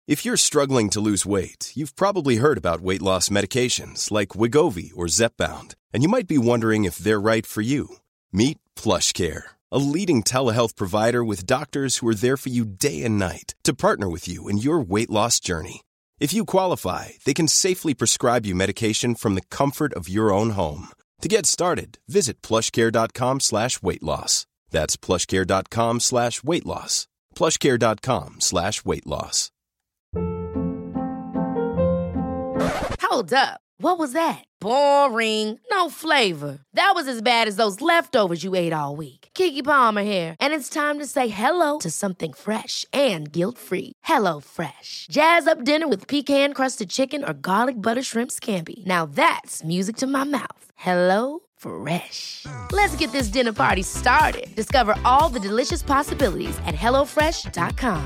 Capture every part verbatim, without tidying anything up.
If you're struggling to lose weight, you've probably heard about weight loss medications like Wegovy or Zepbound, and you might be wondering if they're right for you. Meet PlushCare, a leading telehealth provider with doctors who are there for you day and night to partner with you in your weight loss journey. If you qualify, they can safely prescribe you medication from the comfort of your own home. To get started, visit plushcare.com slash weight loss. That's plushcare.com slash weight loss. plushcare.com slash weight loss. Hold up. What was that? Boring. No flavor. That was as bad as those leftovers you ate all week. Keke Palmer here, and it's time to say hello to something fresh and guilt-free. Hello Fresh. Jazz up dinner with pecan-crusted chicken or garlic butter shrimp scampi. Now that's music to my mouth. Hello Fresh. Let's get this dinner party started. Discover all the delicious possibilities at hello fresh dot com.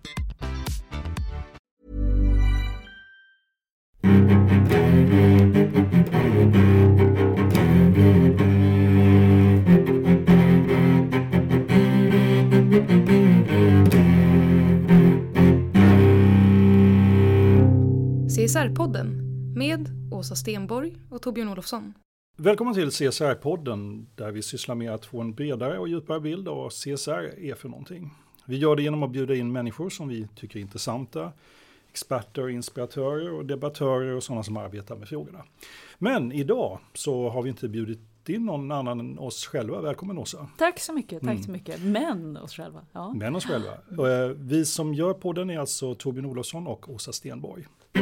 C S R-podden med Åsa Stenborg och Torbjörn Olofsson. Välkommen till C S R-podden där vi sysslar med att få en bredare och djupare bild av vad C S R är för någonting. Vi gör det genom att bjuda in människor som vi tycker är intressanta, experter, inspiratörer och debattörer och sådana som arbetar med frågorna. Men idag så har vi inte bjudit in någon annan än oss själva. Välkommen Åsa. Tack så mycket, tack Mm. så mycket. Men oss själva. Ja. Men oss själva. Och, eh, vi som gör podden är alltså Torbjörn Olofsson och Åsa Stenborg.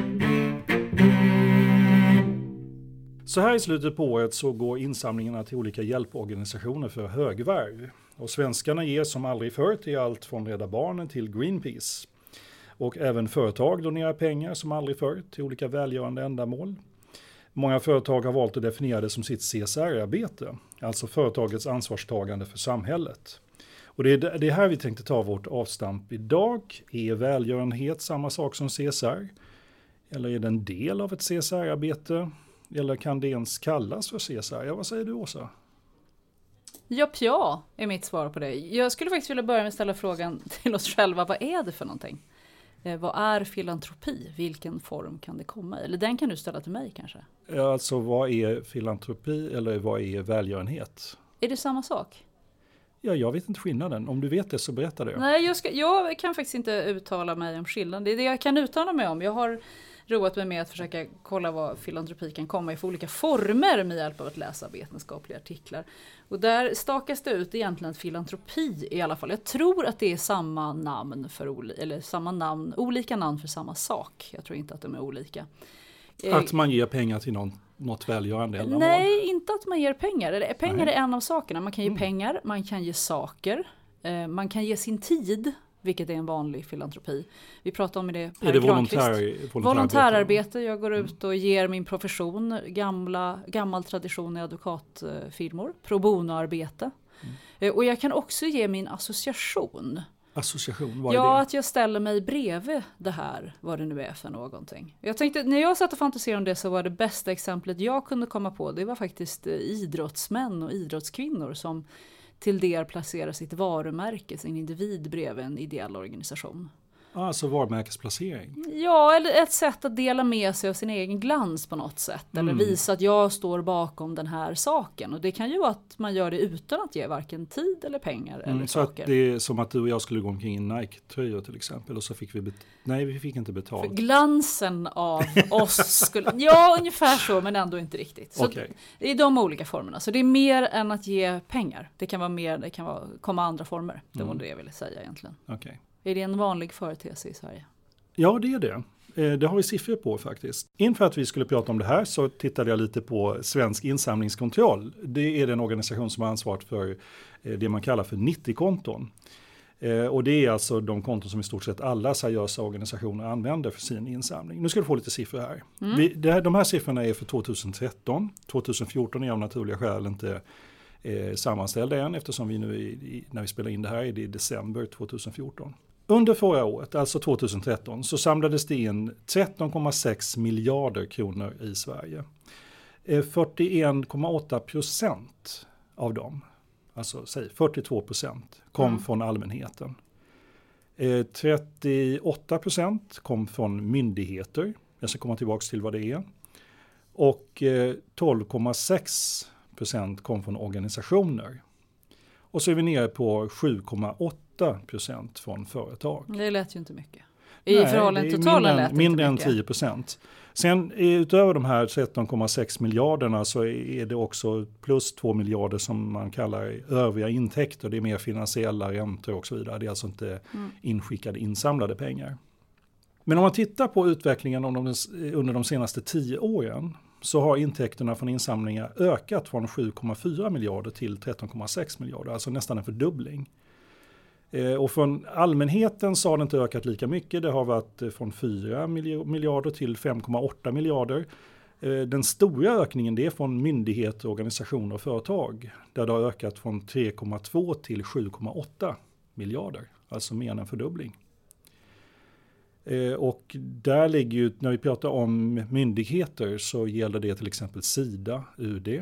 Så här i slutet på året så går insamlingarna till olika hjälporganisationer för högvärv. Och svenskarna ger som aldrig förr till allt från Rädda Barnen till Greenpeace. Och även företag donerar pengar som aldrig förr till olika välgörande ändamål. Många företag har valt att definiera det som sitt C S R-arbete, alltså företagets ansvarstagande för samhället. Och det är det här vi tänkte ta vårt avstamp idag. Är välgörenhet samma sak som C S R? Eller är det en del av ett C S R-arbete? Eller kan det ens kallas för C S R? Ja, vad säger du Åsa? Ja, ja, är mitt svar på det. Jag skulle faktiskt vilja börja med att ställa frågan till oss själva. Vad är det för någonting? Eh, vad är filantropi? Vilken form kan det komma i? Eller den kan du ställa till mig kanske? Ja, alltså vad är filantropi eller vad är välgörenhet? Är det samma sak? Ja, jag vet inte skillnaden. Om du vet det så berätta det. Nej, jag, ska, jag kan faktiskt inte uttala mig om skillnaden. Det är det jag kan uttala mig om. Jag har roat mig med att försöka kolla vad filantropi kan komma i för olika former med hjälp av att läsa vetenskapliga artiklar. Och där stakas det ut egentligen att filantropi i alla fall. Jag tror att det är samma namn för oli- eller samma namn, olika namn för samma sak. Jag tror inte att de är olika. Att man ger pengar till någon, något välgörande ändamål? Nej, inte att man ger pengar. Eller, pengar Nej. är en av sakerna. Man kan ge Mm. pengar, man kan ge saker, eh, man kan ge sin tid, vilket är en vanlig filantropi. Vi pratar om det Per Är det Granqvist. volontär, Volontärarbete. Jag går ut och ger min profession, gamla, gammal tradition i advokatfirmor, pro bono-arbete. Mm. Eh, och jag kan också ge min association. Association, vad är Ja, det? att jag ställer mig bredvid det här, vad det nu är för någonting. Jag tänkte, när jag satt och fantiserade om det så var det bästa exemplet jag kunde komma på, det var faktiskt idrottsmän och idrottskvinnor som till det placerar sitt varumärke, sin individ bredvid en ideell organisation. Alltså varumärkesplacering. Ja, eller ett sätt att dela med sig av sin egen glans på något sätt. Eller Mm. visa att jag står bakom den här saken. Och det kan ju vara att man gör det utan att ge varken tid eller pengar Mm, eller så att saker. det är som att du och jag skulle gå omkring i Nike-tröjor till exempel och så fick vi bet- nej vi fick inte För betalt. glansen av oss skulle... Ja, ungefär så, men ändå inte riktigt. Så Okej. det är de olika formerna. Så det är mer än att ge pengar. Det kan vara mer, det kan vara, komma andra former. Det var Mm. det jag ville säga egentligen. Okej. Är det en vanlig företeelse i Sverige? Ja, det är det. Eh, Det har vi siffror på faktiskt. Inför att vi skulle prata om det här så tittade jag lite på Svensk insamlingskontroll. Det är den organisation som har ansvarat för eh, det man kallar för nittio-konton. Eh, Och det är alltså de konton som i stort sett alla seriösa organisationer använder för sin insamling. Nu ska du få lite siffror här. Mm. Vi, det här de här siffrorna är för tjugohundratretton. tjugohundrafjorton är av naturliga skäl inte eh, sammanställda än eftersom vi nu, i, i, när vi spelar in det här, är det i december tjugohundrafjorton. Under förra året, alltså tjugotretton, så samlades det in tretton komma sex miljarder kronor i Sverige. Eh, fyrtioen komma åtta procent av dem, alltså säg fyrtiotvå procent, kom Mm. från allmänheten. Eh, trettioåtta procent kom från myndigheter. Jag ska komma tillbaka till vad det är. Och eh, tolv komma sex procent kom från organisationer. Och så är vi nere på sju komma åtta procent från företag. Det lät ju inte mycket. I Nej, förhållande till totalen lät det mindre inte än tio procent. Sen utöver de här tretton komma sex miljarderna så är det också plus två miljarder som man kallar övriga intäkter. Det är mer finansiella räntor och så vidare. Det är alltså inte mm. inskickade insamlade pengar. Men om man tittar på utvecklingen under de senaste tio åren så har intäkterna från insamlingar ökat från sju komma fyra miljarder till tretton komma sex miljarder. Alltså nästan en fördubbling. Och från allmänheten så har det inte ökat lika mycket. Det har varit från fyra miljarder till fem komma åtta miljarder. Den stora ökningen det är från myndigheter, organisationer och företag. Där det har ökat från tre komma två till sju komma åtta miljarder. Alltså mer än en fördubbling. Och där ligger ju, när vi pratar om myndigheter så gäller det till exempel Sida, U D.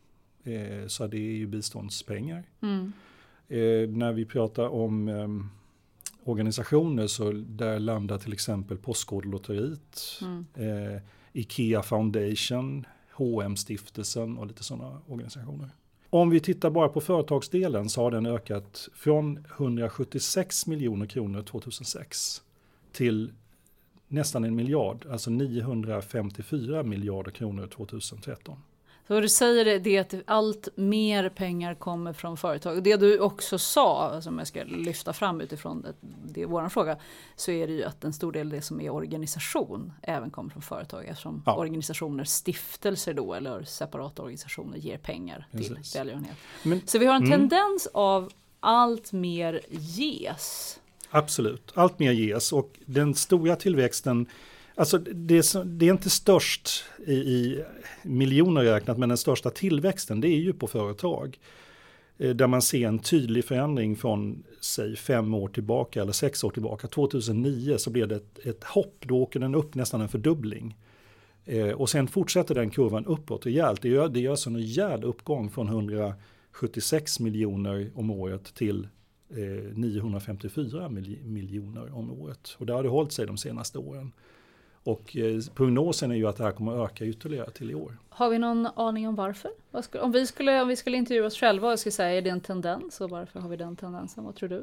Så det är ju biståndspengar. Mm. Eh, när vi pratar om eh, organisationer så där landar till exempel Postkodlotteriet, mm. eh, IKEA Foundation, H och M-stiftelsen och lite sådana organisationer. Om vi tittar bara på företagsdelen så har den ökat från hundrasjuttiosex miljoner kronor tjugohundrasex till nästan en miljard, alltså niohundrafemtiofyra miljarder kronor tjugotretton. Så vad du säger det är att allt mer pengar kommer från företag. Det du också sa, som jag ska lyfta fram utifrån det, det är vår fråga, så är det ju att en stor del av det som är organisation även kommer från företag. Eftersom ja. organisationer, stiftelser då, eller separata organisationer ger pengar till välgörenhet. Men, så vi har en mm. tendens av allt mer ges. Absolut, allt mer ges och den stora tillväxten. Alltså det är, det är inte störst i, i miljoner räknat, men den största tillväxten det är ju på företag. Eh, där man ser en tydlig förändring från säg fem år tillbaka eller sex år tillbaka. tjugohundranio så blev det ett, ett hopp, då åker den upp nästan en fördubbling. Eh, och sen fortsätter den kurvan uppåt rejält. Det gör, det gör så en rejäl uppgång från hundrasjuttiosex miljoner om året till eh, niohundrafemtiofyra mil- miljoner om året. Och där har det hållit sig de senaste åren. Och eh, prognosen är ju att det här kommer att öka ytterligare till i år. Har vi någon aning om varför? Vad skulle, om, vi skulle, om vi skulle intervjua oss själva och skulle säga är det en tendens och varför har vi den tendensen? Vad tror du?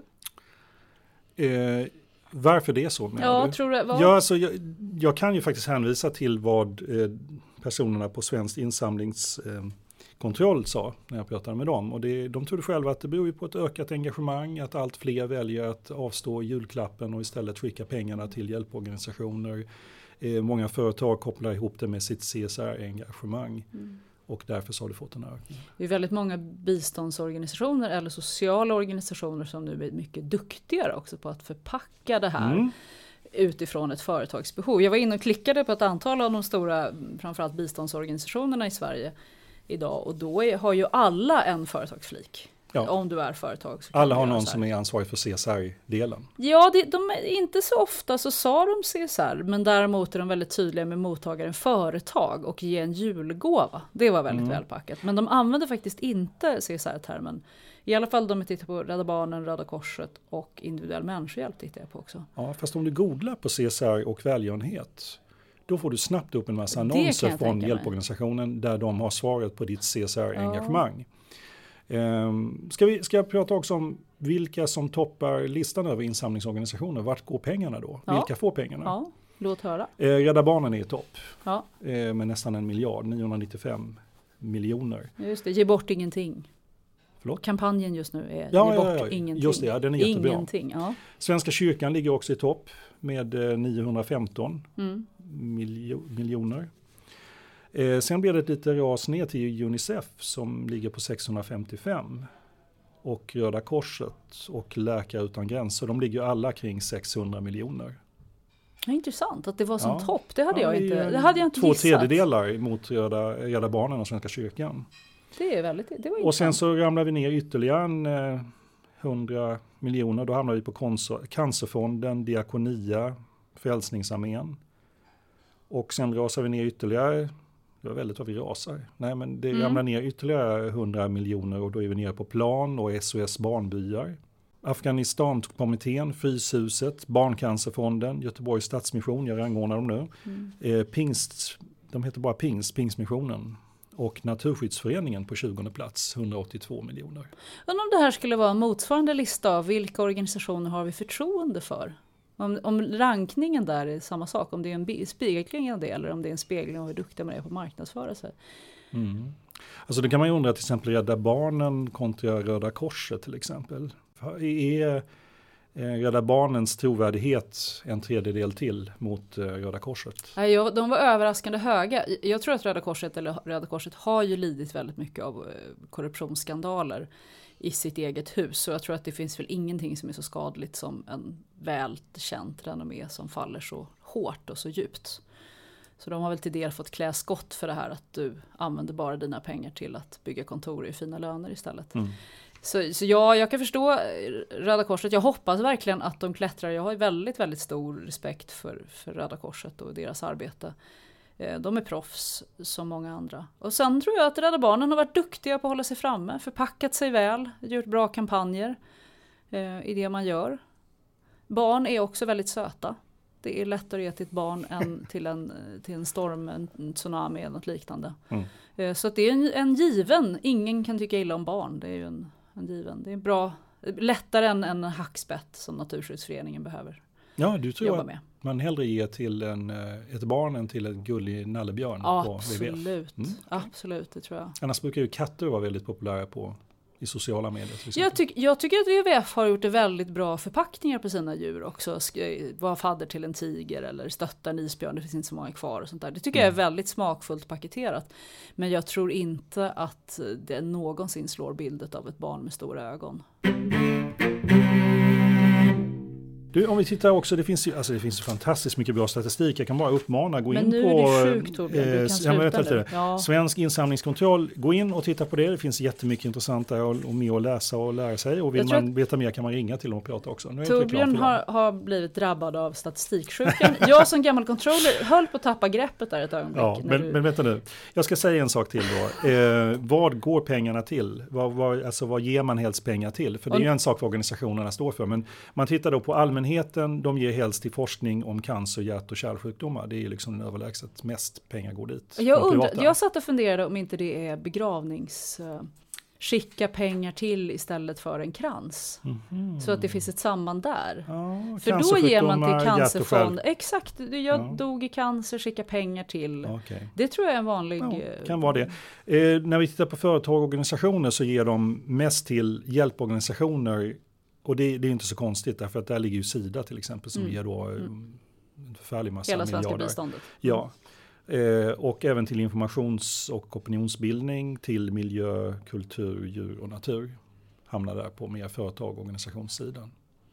Eh, varför det är så menar ja, du? Tror du vad? Ja, alltså, jag, jag kan ju faktiskt hänvisa till vad eh, personerna på Svensk insamlingskontroll eh, sa när jag pratade med dem. Och det, de trodde själva att det beror ju på ett ökat engagemang, att allt fler väljer att avstå julklappen och istället skicka pengarna till hjälporganisationer. Eh, många företag kopplar ihop det med sitt C S R-engagemang mm. och därför så har det fått en ökning. Det är väldigt många biståndsorganisationer eller sociala organisationer som nu är mycket duktigare också på att förpacka det här mm. utifrån ett företagsbehov. Jag var inne och klickade på ett antal av de stora, framförallt biståndsorganisationerna i Sverige idag och då är, har ju alla en företagsflik. Ja. Om du är företag. Så alla har någon som är ansvarig för C S R-delen. Ja, det, de är inte så ofta så sa de C S R, men däremot är de väldigt tydliga med mottagaren företag och ge en julgåva. Det var väldigt mm. välpackat. Men de använder faktiskt inte C S R-termen. I alla fall de tittar på Rädda Barnen, Röda Korset och individuell människohjälp tittar jag på också. Ja, fast om du googlar på C S R och välgörenhet, då får du snabbt upp en massa annonser från hjälporganisationen mig. Där de har svaret på ditt C S R-engagemang. Ja. Um, ska, vi, ska jag prata också om vilka som toppar listan över insamlingsorganisationer? Vart går pengarna då? Ja. Vilka får pengarna? Ja, låt höra. Uh, Rädda Barnen är i topp ja. uh, med nästan en miljard, niohundranittiofem miljoner. Just det, ge bort ingenting. Förlåt? Kampanjen just nu är ja, ge bort ja, ja. ingenting. Just det, ja, den är jättebra. Ingenting, ja. Svenska kyrkan ligger också i topp med uh, niohundrafemton mm. miljo- miljoner. Eh, sen blir det ett lite ras ner till Unicef som ligger på sexhundrafemtiofem och Röda Korset och Läkare utan gränser, de ligger alla kring sexhundra miljoner. Ja, intressant att det var som ja. topp, det hade, ja, jag inte, det hade jag inte två gissat. Två tredjedelar mot Röda, Röda Barnen och Svenska kyrkan. Det är väldigt, det var och sen så ramlar vi ner ytterligare en eh, hundra miljoner, då hamnar vi på Konser- Cancerfonden, Diakonia, Frälsningsarmén. Och sen rasar vi ner ytterligare. Det var väldigt vad vi rasar. Nej, men det mm. ramlar ner ytterligare hundra miljoner och då är vi nere på Plan och S O S Barnbyar. Afghanistankommittén, Fryshuset, Barncancerfonden, Göteborgs Stadsmission, jag rangordnar dem nu. Mm. Eh, Pingst, de heter bara Pingst, Pingstmissionen. Och Naturskyddsföreningen på tjugonde plats, hundraåttiotvå miljoner. Men om det här skulle vara en motsvarande lista av vilka organisationer har vi förtroende för? Om, om rankningen där är samma sak, om det är en spegling av det eller om det är en spegling av hur duktiga man är på att marknadsföra sig. Mm. Alltså det kan man ju undra till exempel Rädda Barnen kontra Röda Korset till exempel. Är Rädda Barnens trovärdighet en tredjedel till mot Röda Korset? Ja, de var överraskande höga. Jag tror att Röda Korset, eller Röda Korset har ju lidit väldigt mycket av korruptionsskandaler i sitt eget hus. Så jag tror att det finns väl ingenting som är så skadligt som en välkänt renommé som faller så hårt och så djupt. Så de har väl till del fått klä skott för det här att du använder bara dina pengar till att bygga kontor i fina löner istället. Mm. Så, så ja, jag kan förstå Röda Korset. Jag hoppas verkligen att de klättrar. Jag har väldigt, väldigt stor respekt för, för Röda Korset och deras arbete. De är proffs som många andra. Och sen tror jag att Rädda Barnen har varit duktiga på att hålla sig framme. Förpackat sig väl, gjort bra kampanjer eh, i det man gör. Barn är också väldigt söta. Det är lättare att ge till ett barn än till en, till en storm, en tsunami eller något liknande. Mm. Eh, så att det är en, en given. Ingen kan tycka illa om barn. Det är ju en, en given. Det är bra, lättare än en hackspett som Naturskyddsföreningen behöver. Ja, du tror jobba att med. Man hellre ger till en, ett barn än till en gullig nallebjörn på absolut, W W F. Mm. Absolut, det tror jag. Annars brukar ju katter vara väldigt populära på i sociala medier. Jag, tyck, jag tycker att W W F har gjort det väldigt bra förpackningar på sina djur också. Var fadder till en tiger eller stöttar en isbjörn, det finns inte så många kvar och sånt där. Det tycker mm. jag är väldigt smakfullt paketerat. Men jag tror inte att det någonsin slår bildet av ett barn med stora ögon. Du, om vi tittar också, det finns ju alltså det finns fantastiskt mycket bra statistik. Jag kan bara uppmana, gå men in nu på är det sjukt, Torbjörn. Du kan sluta eh, nu. Ja. Svensk insamlingskontroll, gå in och titta på det. Det finns jättemycket intressant där och, och med att läsa och lära sig. Och vill man veta mer kan man ringa till dem och prata också. Nu är Torbjörn har, har blivit drabbad av statistiksjukan. Jag som gammal controller höll på att tappa greppet där ett ögonblick. Ja, men, du... men vänta nu. Jag ska säga en sak till då. Eh, vad går pengarna till? Vad, vad, alltså, vad ger man helst pengar till? För det är ju en sak för organisationerna står för. Men man tittar då på allmänheten, de ger helst till forskning om cancer, hjärt- och kärlsjukdomar. Det är liksom överlägset mest pengar går dit. Jag, undrar, jag satt och funderade om inte det är begravnings... skicka pengar till istället för en krans. Mm-hmm. Så att det finns ett samband där. Ja, för då ger man till cancerfond. Exakt, jag ja. dog i cancer, skicka pengar till. Okay. Det tror jag är en vanlig... Ja, kan vara det. Eh, när vi tittar på företag och organisationer så ger de mest till hjälporganisationer. Och det, det är inte så konstigt därför att där ligger ju Sida till exempel som mm. ger då mm. en förfärlig massa hela miljarder. Hela svenska biståndet. Ja. Eh, och även till informations- och opinionsbildning, till miljö, kultur, djur och natur. Hamnar där på mer företag och organisationssidan.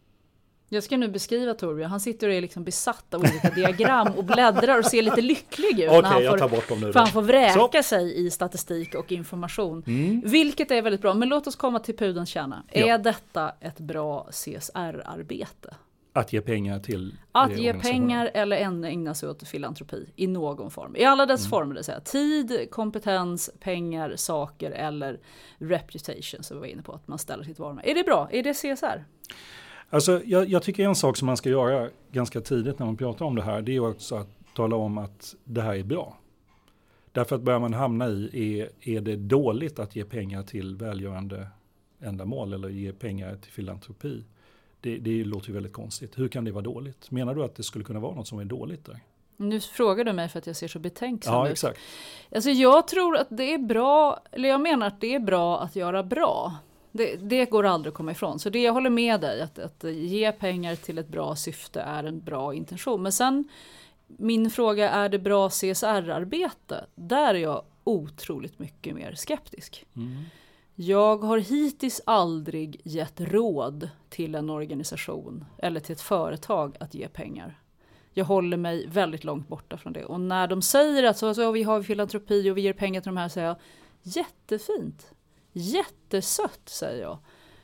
Jag ska nu beskriva Torbjörn. Han sitter och är liksom besatt av olika diagram och bläddrar och ser lite lycklig ut. Okej, när han jag får, tar bort dem nu. För han får vräka Så. sig i statistik och information. Mm. Vilket är väldigt bra. Men låt oss komma till pudelns kärna. Ja. Är detta ett bra C S R-arbete? Att ge pengar till Att ge pengar eller ägna sig åt filantropi i någon form. I alla dess mm. former, det vill säga tid, kompetens, pengar, saker eller reputation som vi var inne på att man ställer sitt varumärke. Är det bra? Är det C S R? Alltså, jag, jag tycker en sak som man ska göra ganska tidigt när man pratar om det här, det är också att tala om att det här är bra. Därför att börjar man hamna i, är, är det dåligt att ge pengar till välgörande ändamål eller ge pengar till filantropi? Det, det låter ju väldigt konstigt. Hur kan det vara dåligt? Menar du att det skulle kunna vara något som är dåligt där? Nu frågar du mig för att jag ser så betänksam ja, ut. Exakt. Alltså jag tror att det är bra, eller jag menar att det är bra att göra bra. Det, det går aldrig att komma ifrån. Så det jag håller med dig, att, att ge pengar till ett bra syfte är en bra intention. Men sen, min fråga, är det bra C S R-arbete? Där är jag otroligt mycket mer skeptisk. Mm. Jag har hittills aldrig gett råd till en organisation eller till ett företag att ge pengar. Jag håller mig väldigt långt borta från det. Och när de säger att så, så, vi har filantropi och vi ger pengar till de här, säger jag, jättefint. Jättesött, säger jag.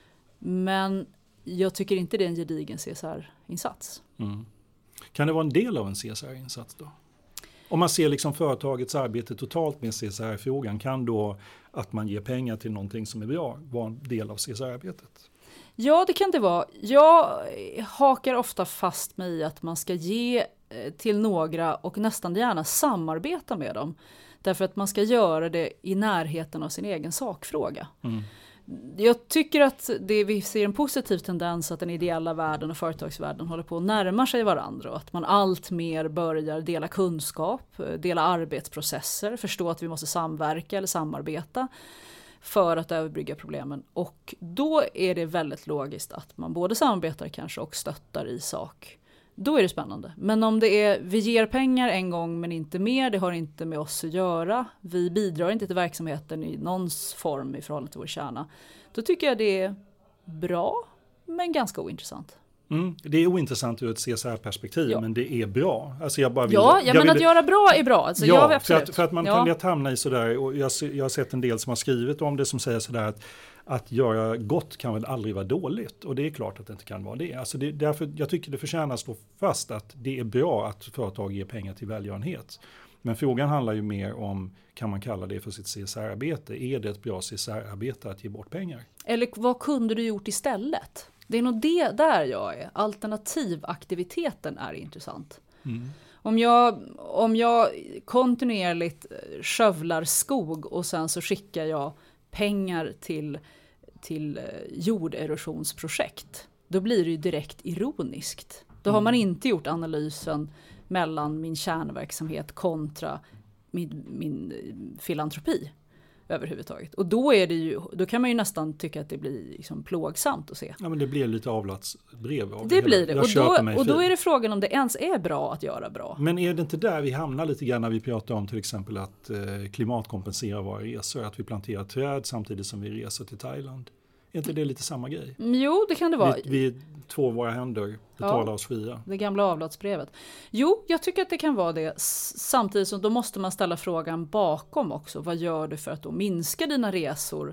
Men jag tycker inte det är en gedigen C S R-insats. Mm. Kan det vara en del av en C S R-insats då? Om man ser liksom företagets arbete totalt med C S R-frågan, kan då att man ger pengar till någonting som är bra vara en del av C S R-arbetet? Ja, det kan det vara. Jag hakar ofta fast mig i att man ska ge till några och nästan gärna samarbeta med dem. Därför att man ska göra det i närheten av sin egen sakfråga. Mm. Jag tycker att det, vi ser en positiv tendens att den ideella världen och företagsvärlden håller på att närma sig varandra och att man allt mer börjar dela kunskap, dela arbetsprocesser, förstå att vi måste samverka eller samarbeta för att överbrygga problemen. Och då är det väldigt logiskt att man både samarbetar kanske och stöttar i sak. Då är det spännande. Men om det är, vi ger pengar en gång men inte mer, det har inte med oss att göra. Vi bidrar inte till verksamheten i någons form i förhållande till vår kärna. Då tycker jag det är bra, men ganska ointressant. Mm, det är ointressant ur ett C S R-perspektiv, ja. Men det är bra. Alltså jag bara vill, ja, ja jag men vill, att göra bra är bra. Alltså ja, jag för att, för att man ja. kan lätt hamna i sådär, och jag, jag har sett en del som har skrivit om det som säger sådär att att göra gott kan väl aldrig vara dåligt, och det är klart att det inte kan vara det. Alltså det därför jag tycker det förtjänar att slå fast att det är bra att företag ger pengar till välgörenhet. Men frågan handlar ju mer om, kan man kalla det för sitt C S R-arbete? Är det ett bra C S R-arbete att ge bort pengar? Eller vad kunde du gjort istället? Det är nog det där jag är. Alternativaktiviteten är intressant. Mm. Om jag, om jag kontinuerligt skövlar skog och sen så skickar jag pengar till, till jorderosionsprojekt, då blir det ju direkt ironiskt. Då har man inte gjort analysen mellan min kärnverksamhet kontra min, min filantropi överhuvudtaget. Och då, är det ju, då kan man ju nästan tycka att det blir liksom plågsamt att se. Ja, men det blir lite avlatsbrev av det. Det blir det. Jag och då, och då fri. är det frågan om det ens är bra att göra bra. Men är det inte där vi hamnar lite grann när vi pratar om till exempel att eh, klimatkompensera våra resor, att vi planterar träd samtidigt som vi reser till Thailand? Är inte det lite samma grej? Jo, det kan det vara. Vi, vi två våra händer betalar ja, oss fria. Det gamla avlatsbrevet. Jo, jag tycker att det kan vara det. Samtidigt som då måste man ställa frågan bakom också. Vad gör du för att då minska dina resor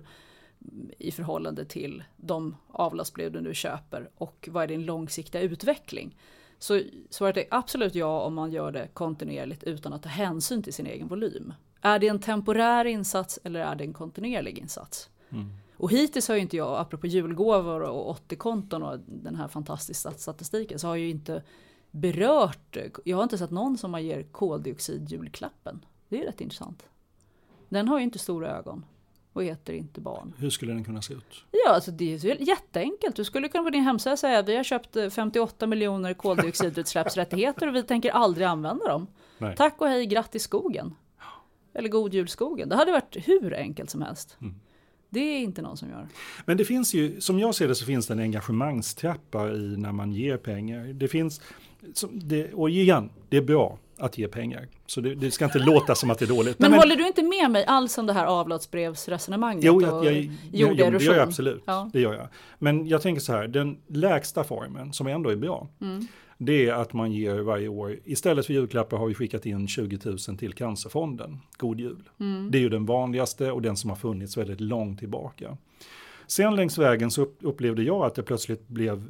i förhållande till de avlatsbrev du nu köper? Och vad är din långsiktiga utveckling? Så svaret är absolut ja om man gör det kontinuerligt utan att ta hänsyn till sin egen volym. Är det en temporär insats eller är det en kontinuerlig insats? Mm. Och hittills har ju inte jag, apropå julgåvor och åttio-konton och den här fantastiska statistiken, så har jag ju inte berört, jag har inte sett någon som har ger koldioxid-julklappen. Det är rätt intressant. Den har ju inte stora ögon och heter inte barn. Hur skulle den kunna se ut? Ja, alltså det är jätteenkelt. Du skulle kunna på din hemsida säga att vi har köpt femtioåtta miljoner koldioxidutsläppsrättigheter och vi tänker aldrig använda dem. Nej. Tack och hej, grattis skogen. Eller god jul skogen. Det hade varit hur enkelt som helst. Mm. Det är inte någon som gör. Men det finns ju, som jag ser det så finns det en engagemangstrappa i när man ger pengar. Det finns, det, och igen, det är bra att ge pengar. Så det, det ska inte låta som att det är dåligt. Men, men håller du inte med mig alls om det här avlatsbrevsresonemanget? Jo, jag, jag, och jag, jag, det gör jag absolut. Ja. Det gör jag. Men jag tänker så här, den lägsta formen som ändå är bra, mm. det är att man ger varje år, istället för julklappar har vi skickat in tjugo tusen till Cancerfonden. God jul. Mm. Det är ju den vanligaste och den som har funnits väldigt långt tillbaka. Sen längs vägen så upplevde jag att det plötsligt blev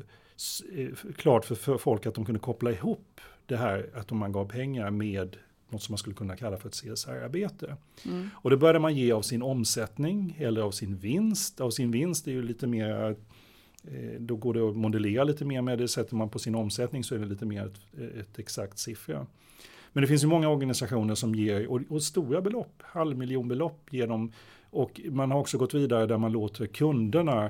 klart för folk att de kunde koppla ihop det här att om man gav pengar med något som man skulle kunna kalla för ett C S R-arbete. Mm. Och det började man ge av sin omsättning eller av sin vinst. Av sin vinst är ju lite mer, då går det att modellera lite mer med det. Sätter man på sin omsättning så är det lite mer ett, ett exakt siffra. Men det finns ju många organisationer som ger, och, och stora belopp, halvmiljonbelopp ger dem. Och man har också gått vidare där man låter kunderna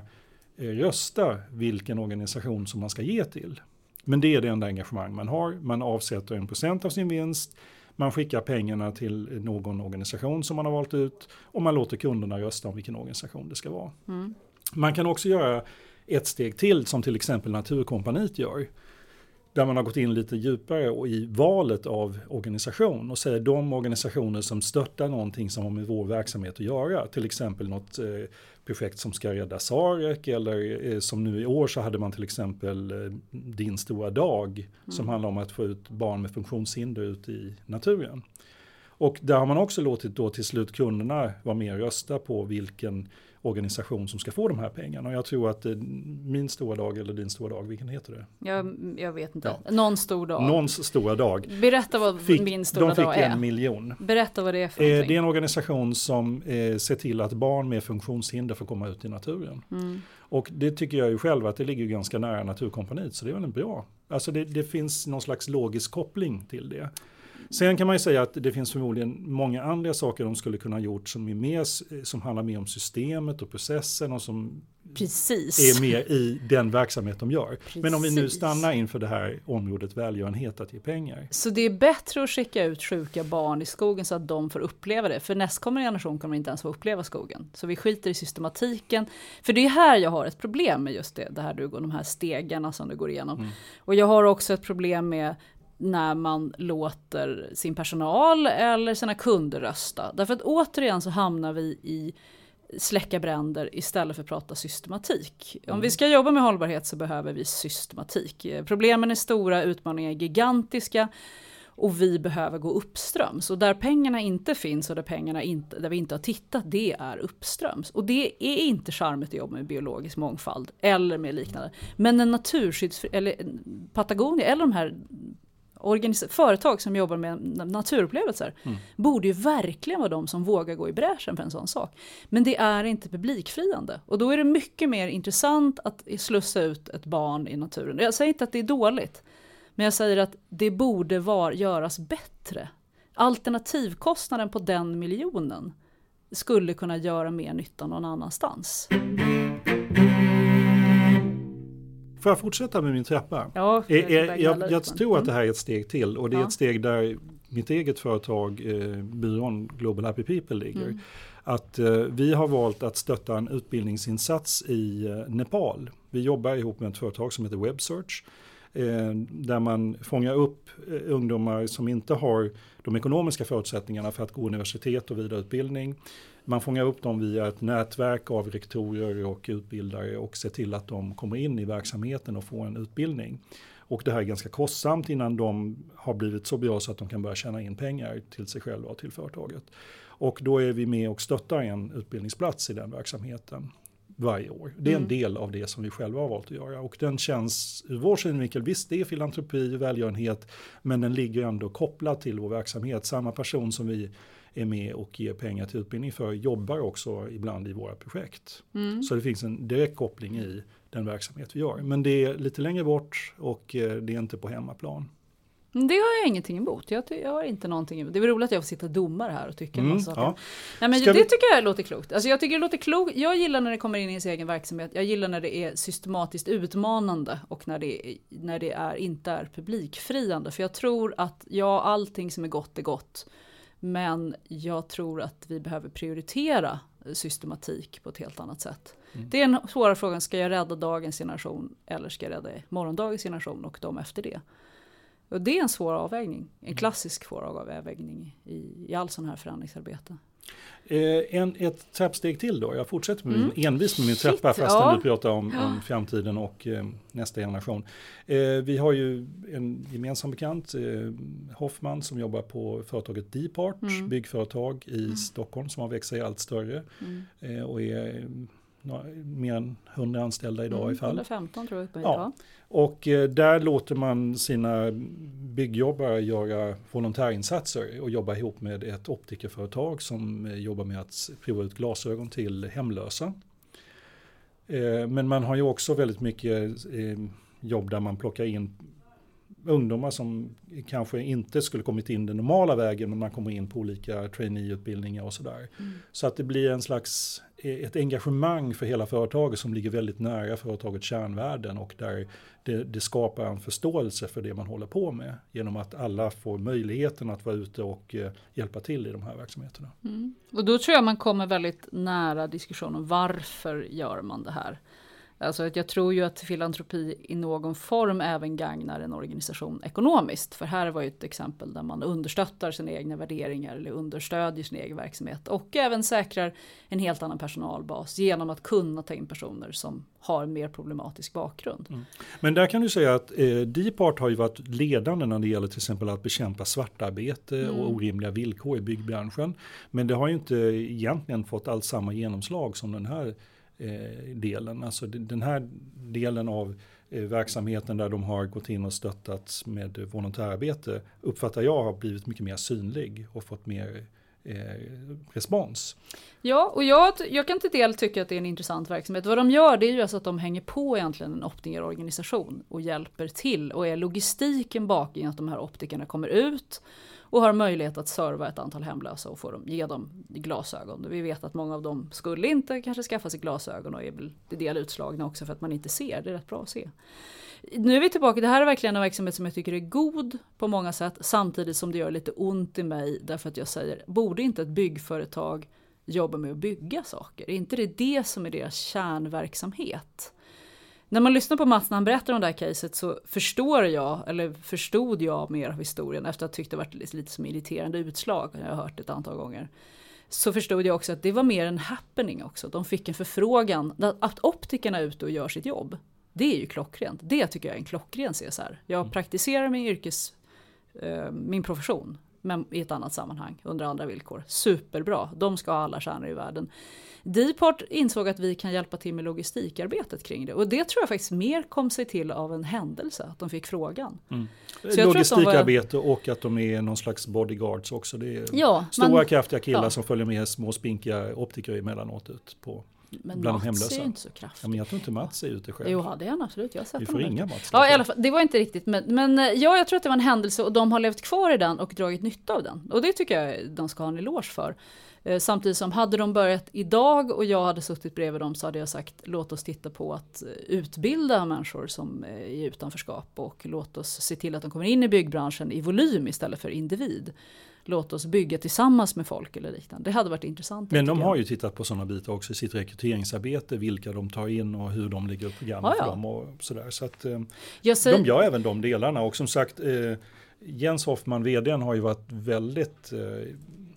rösta vilken organisation som man ska ge till. Men det är det enda engagemang man har. Man avsätter en procent av sin vinst. Man skickar pengarna till någon organisation som man har valt ut. Och man låter kunderna rösta om vilken organisation det ska vara. Mm. Man kan också göra ett steg till som till exempel Naturkompaniet gör. Där man har gått in lite djupare och i valet av organisation. Och säger de organisationer som stöttar någonting som har med vår verksamhet att göra. Till exempel något eh, projekt som ska rädda Sarek. Eller eh, som nu i år så hade man till exempel eh, Din stora dag. Mm. Som handlar om att få ut barn med funktionshinder ut i naturen. Och där har man också låtit då till slut kunderna vara med och rösta på vilken organisation som ska få de här pengarna. Och jag tror att eh, min stora dag eller din stora dag, vilken heter det? Jag, jag vet inte. Ja. Någon stor dag. Någons stora dag. Berätta vad Fick, min stora de dag fick är. en miljon. Berätta vad det är för Eh, någonting. det är en organisation som eh, ser till att barn med funktionshinder får komma ut i naturen. Mm. Och det tycker jag ju själv att det ligger ganska nära Naturkompaniet, så det är väl en bra. Alltså det, det finns någon slags logisk koppling till det. Sen kan man ju säga att det finns förmodligen många andra saker de skulle kunna ha gjort som, är mer, som handlar mer om systemet och processen och som Precis. är mer i den verksamhet de gör. Precis. Men om vi nu stannar inför det här området välgörenhet att ge pengar. Så det är bättre att skicka ut sjuka barn i skogen så att de får uppleva det. För nästkommande generation kommer inte ens få uppleva skogen. Så vi skiter i systematiken. För det är här jag har ett problem med just det, det här du går, de här stegarna som du går igenom. Mm. Och jag har också ett problem med när man låter sin personal eller sina kunder rösta. Därför att återigen så hamnar vi i släcka bränder istället för att prata systematik. Mm. Om vi ska jobba med hållbarhet så behöver vi systematik. Problemen är stora, utmaningar är gigantiska och vi behöver gå uppströms. Och där pengarna inte finns och där, pengarna inte, där vi inte har tittat, det är uppströms. Och det är inte charmigt att jobba med biologisk mångfald eller med liknande. Men en naturskydds... eller Patagonia eller de här Organis- företag som jobbar med naturupplevelser mm. borde ju verkligen vara de som vågar gå i bräschen för en sån sak. Men det är inte publikfriande. Och då är det mycket mer intressant att slussa ut ett barn i naturen. Jag säger inte att det är dåligt. Men jag säger att det borde var, göras bättre. Alternativkostnaden på den miljonen skulle kunna göra mer nytta någon annanstans. Får jag fortsätta med min trappa? Ja, jag, jag, jag, jag tror att det här är ett steg till och det är ja. ett steg där mitt eget företag, eh, byrån Global Happy People ligger. Mm. Att eh, vi har valt att stötta en utbildningsinsats i eh, Nepal. Vi jobbar ihop med ett företag som heter WebSearch. Eh, där man fångar upp eh, ungdomar som inte har de ekonomiska förutsättningarna för att gå universitet och vidareutbildning. Man fångar upp dem via ett nätverk av rektorer och utbildare och ser till att de kommer in i verksamheten och får en utbildning. Och det här är ganska kostsamt innan de har blivit så bra så att de kan börja tjäna in pengar till sig själva och till företaget. Och då är vi med och stöttar en utbildningsplats i den verksamheten varje år. Det är en del av det som vi själva har valt att göra. Och den känns ur vår synvinkel, visst det är filantropi, välgörenhet, men den ligger ändå kopplad till vår verksamhet. Samma person som vi är med och ger pengar till utbildning för jobbar också ibland i våra projekt. Mm. Så det finns en direkt koppling i den verksamhet vi gör. Men det är lite längre bort och det är inte på hemmaplan. Det har jag ingenting emot. Jag, jag har inte någonting emot. Det är roligt att jag får sitta domare här och tycka en massa mm, ja. Nej, men Ska det vi... tycker jag låter klokt. Alltså jag tycker det låter klokt. Jag gillar när det kommer in i ens egen verksamhet. Jag gillar när det är systematiskt utmanande och när det, är, när det är, inte är publikfriande. För jag tror att ja, allting som är gott är gott. Men jag tror att vi behöver prioritera systematik på ett helt annat sätt. Mm. Det är en svåra fråga. Ska jag rädda dagens generation eller ska jag rädda morgondagens generation och de efter det? Och det är en svår avvägning. En klassisk svår avvägning i, i all sån här förändringsarbete. Eh, en, ett trappsteg till då. Jag fortsätter med mm. min, envis med min Shit, trappa fast ja. du pratar om, om framtiden och eh, nästa generation. Eh, vi har ju en gemensam bekant, eh, Hoffman, som jobbar på företaget Depart, mm. byggföretag i mm. Stockholm som har växt sig allt större mm. eh, och är no, mer än hundra anställda idag mm, i fall. hundrafemton tror jag. På ja. Och eh, där låter man sina byggjobbare göra volontärinsatser och jobba ihop med ett optikerföretag som eh, jobbar med att prova ut glasögon till hemlösa. Eh, men man har ju också väldigt mycket eh, jobb där man plockar in ungdomar som kanske inte skulle kommit in den normala vägen, men man kommer in på olika traineeutbildningar och sådär. Mm. Så att det blir en slags ett engagemang för hela företaget som ligger väldigt nära företagets kärnvärden och där det, det skapar en förståelse för det man håller på med genom att alla får möjligheten att vara ute och eh, hjälpa till i de här verksamheterna. Mm. Och då tror jag man kommer väldigt nära diskussionen varför gör man det här? Alltså att jag tror ju att filantropi i någon form även gagnar en organisation ekonomiskt. För här var ju ett exempel där man understöttar sina egna värderingar eller understödjer sin egen verksamhet. Och även säkrar en helt annan personalbas genom att kunna ta in personer som har mer problematisk bakgrund. Mm. Men där kan du säga att eh, Dipart har ju varit ledande när det gäller till exempel att bekämpa svartarbete mm. och orimliga villkor i byggbranschen. Men det har ju inte egentligen fått alls samma genomslag som den här eh, delen. Alltså den här delen av eh, verksamheten där de har gått in och stöttat med volontärarbete uppfattar jag har blivit mycket mer synlig och fått mer Eh, respons. Ja, och jag, jag kan till del tycka att det är en intressant verksamhet. Vad de gör det är ju alltså att de hänger på egentligen en optikerorganisation och hjälper till och är logistiken bak i att de här optikerna kommer ut och har möjlighet att serva ett antal hemlösa och få dem, ge dem glasögon. Vi vet att många av dem skulle inte kanske skaffa sig glasögon och är väl till del utslagna också för att man inte ser. Det är rätt bra att se. Nu är vi tillbaka, det här är verkligen en verksamhet som jag tycker är god på många sätt, samtidigt som det gör lite ont i mig därför att jag säger, borde inte ett byggföretag jobba med att bygga saker? Är inte det det som är deras kärnverksamhet? När man lyssnar på Mats när han berättar om det här caset så förstår jag, eller förstod jag mer av historien efter att ha tyckt det varit lite, lite som irriterande utslag, jag har hört ett antal gånger. Så förstod jag också att det var mer en happening också. De fick en förfrågan att optikerna är ute och gör sitt jobb. Det är ju klockrent. Det tycker jag är en klockren C S R. Jag praktiserar min yrkes, eh, min profession, men i ett annat sammanhang, under andra villkor. Superbra. De ska ha alla stjärnor i världen. Dipart insåg att vi kan hjälpa till med logistikarbetet kring det. Och det tror jag faktiskt mer kom sig till av en händelse, att de fick frågan. Mm. Så logistikarbete var... och att de är någon slags bodyguards också. Det är ja, stora man... kraftiga killar ja. som följer med små spinkiga optiker emellanåt ut på... Men bland Mats är ju inte så kraftig. Ja, men jag tror inte Mats är ute själv. Jo, det är han absolut. Jag har sett Vi får ringa Mats. Ja, i alla fall, det var inte riktigt. Men, men ja, jag tror att det var en händelse och de har levt kvar i den och dragit nytta av den. Och det tycker jag de ska ha en eloge för. Eh, samtidigt som hade de börjat idag och jag hade suttit bredvid dem så hade jag sagt låt oss titta på att utbilda människor som är i utanförskap och låt oss se till att de kommer in i byggbranschen i volym istället för individ. Låt oss bygga tillsammans med folk eller liknande. Det hade varit intressant. Men de har ju tittat på sådana bitar också i sitt rekryteringsarbete, vilka de tar in och hur de lägger upp program ja, ja. för dem och sådär. Så att eh, säger... de gör även de delarna. Och som sagt, eh, Jens Hoffman, vdn, har ju varit väldigt eh,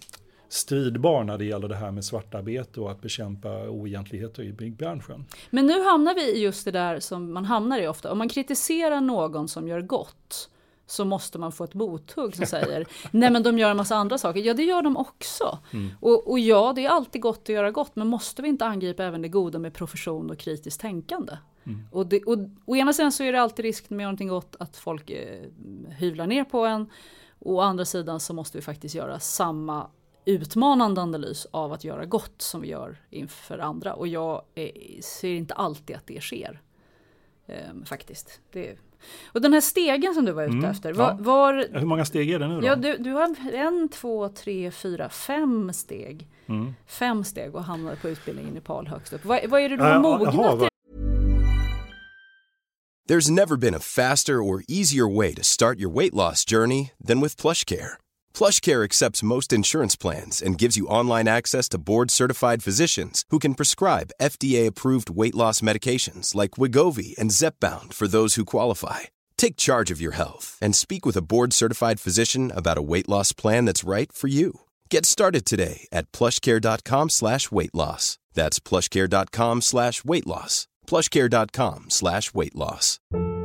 stridbar när det gäller det här med svartarbete och att bekämpa oegentligheter i byggbranschen. Men nu hamnar vi i just det där som man hamnar i ofta. Om man kritiserar någon som gör gott så måste man få ett mothugg som säger nej men de gör en massa andra saker. Ja, det gör de också. Mm. Och, och ja, det är alltid gott att göra gott, men måste vi inte angripa även det goda med profession och kritiskt tänkande? Mm. Och, det, och å ena sidan så är det alltid risk med någonting gott att folk eh, hyvlar ner på en. Och å andra sidan så måste vi faktiskt göra samma utmanande analys av att göra gott som vi gör inför andra. Och jag eh, ser inte alltid att det sker. Eh, faktiskt. Det är Och den här stegen som du var ute mm, efter. Var, ja. var, Hur många steg är det nu då? Ja, du, du har en, två, tre, fyra, fem steg. Mm. Fem steg och hamnar på utbildningen i Nepal högst upp. Vad, vad är det du har äh, mognat aha, va- There's never been a faster or easier way to start your weight loss journey than with PlushCare. PlushCare accepts most insurance plans and gives you online access to board-certified physicians who can prescribe F D A-approved weight loss medications like Wegovy and Zepbound for those who qualify. Take charge of your health and speak with a board-certified physician about a weight loss plan that's right for you. Get started today at plushcare.com slash weight loss. That's plushcare.com slash weight loss. plushcare.com slash weight loss.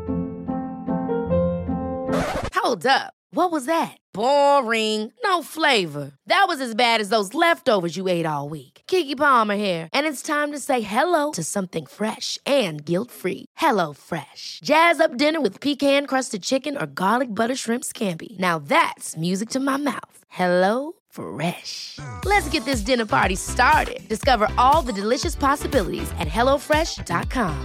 Hold up. What was that? Boring. No flavor. That was as bad as those leftovers you ate all week. Keke Palmer here, and it's time to say hello to something fresh and guilt-free. Hello Fresh. Jazz up dinner with pecan-crusted chicken or garlic butter shrimp scampi. Now that's music to my mouth. Hello Fresh. Let's get this dinner party started. Discover all the delicious possibilities at hello fresh dot com.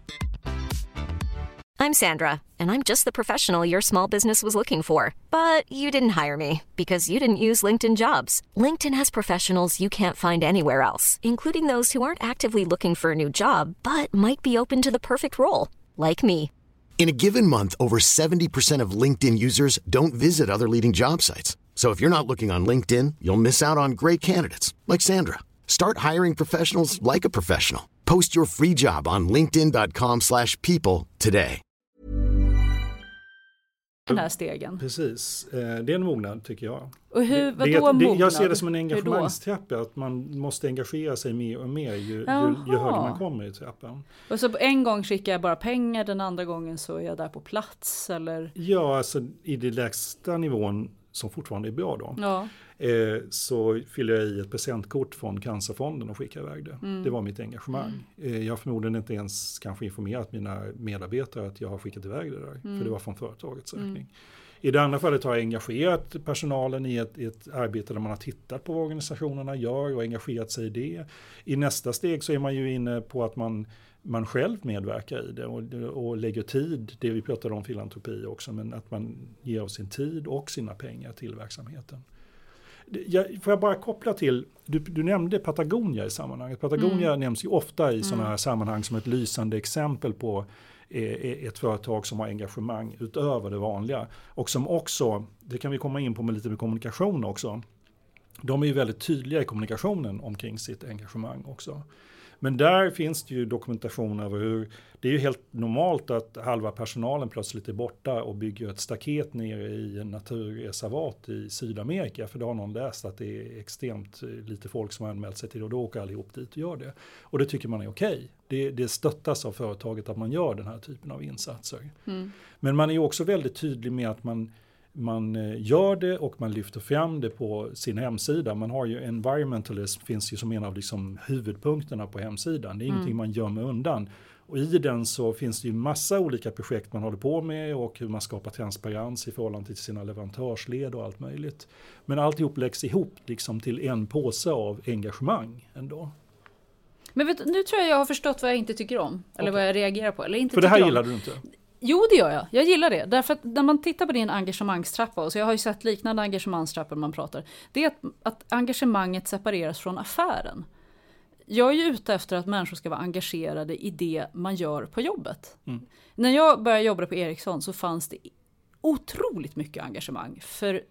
I'm Sandra, and I'm just the professional your small business was looking for. But you didn't hire me because you didn't use LinkedIn Jobs. LinkedIn has professionals you can't find anywhere else, including those who aren't actively looking for a new job, but might be open to the perfect role, like me. In a given month, over seventy percent of LinkedIn users don't visit other leading job sites. So if you're not looking on LinkedIn, you'll miss out on great candidates, like Sandra. Start hiring professionals like a professional. Post your free job on linkedin dot com slash people today. Den här stegen. Precis, det är en mognad tycker jag. Och hur, vadå det, det, mognad? Jag ser det som en engagemangstrappa, att man måste engagera sig mer och mer ju, ju, ju högre man kommer i trappan. Och så en gång skickar jag bara pengar, den andra gången så är jag där på plats eller? Ja, alltså i det lägsta nivån som fortfarande är bra då. Ja. Eh, så fyller jag i ett presentkort från Cancerfonden och skickar iväg det. Mm. Det var mitt engagemang. Mm. Eh, jag har förmodligen inte ens kanske informerat mina medarbetare att jag har skickat iväg det där. Mm. För det var från företagets räkning. Mm. I det andra fallet har jag engagerat personalen i ett, i ett arbete där man har tittat på vad organisationerna gör och engagerat sig i det. I nästa steg så är man ju inne på att man man själv medverkar i det och, och lägger tid, det vi pratade om filantropi också, men att man ger av sin tid och sina pengar till verksamheten. Jag, får jag bara koppla till, du, du nämnde Patagonia i sammanhanget. Patagonia mm. nämns ju ofta i mm. sådana här sammanhang som ett lysande exempel på eh, ett företag som har engagemang utöver det vanliga. Och som också, det kan vi komma in på med lite med kommunikation också, de är ju väldigt tydliga i kommunikationen omkring sitt engagemang också. Men där finns det ju dokumentation över hur det är ju helt normalt att halva personalen plötsligt är borta och bygger ett staket nere i en naturreservat i Sydamerika. För då har någon läst att det är extremt lite folk som har anmält sig till och då åker allihop dit och gör det. Och det tycker man är okej. Det, det stöttas av företaget att man gör den här typen av insatser. Mm. Men man är ju också väldigt tydlig med att man Man gör det och man lyfter fram det på sin hemsida. Man har ju environmentalism, finns ju som en av liksom huvudpunkterna på hemsidan. Det är mm. ingenting man gömmer undan. Och i den så finns det ju massa olika projekt man håller på med och hur man skapar transparens i förhållande till sina leverantörsled och allt möjligt. Men alltihop läggs ihop liksom till en påse av engagemang ändå. Men vet, nu tror jag jag har förstått vad jag inte tycker om. Eller okay. vad jag reagerar på. Eller inte För det här om. gillar du inte? Jo, det gör jag. Jag gillar det. Därför att när man tittar på din engagemangstrappa, och så jag har ju sett liknande engagemangstrappor man pratar, det är att, att engagemanget separeras från affären. Jag är ju ute efter att människor ska vara engagerade i det man gör på jobbet. Mm. När jag började jobba på Ericsson så fanns det otroligt mycket engagemang för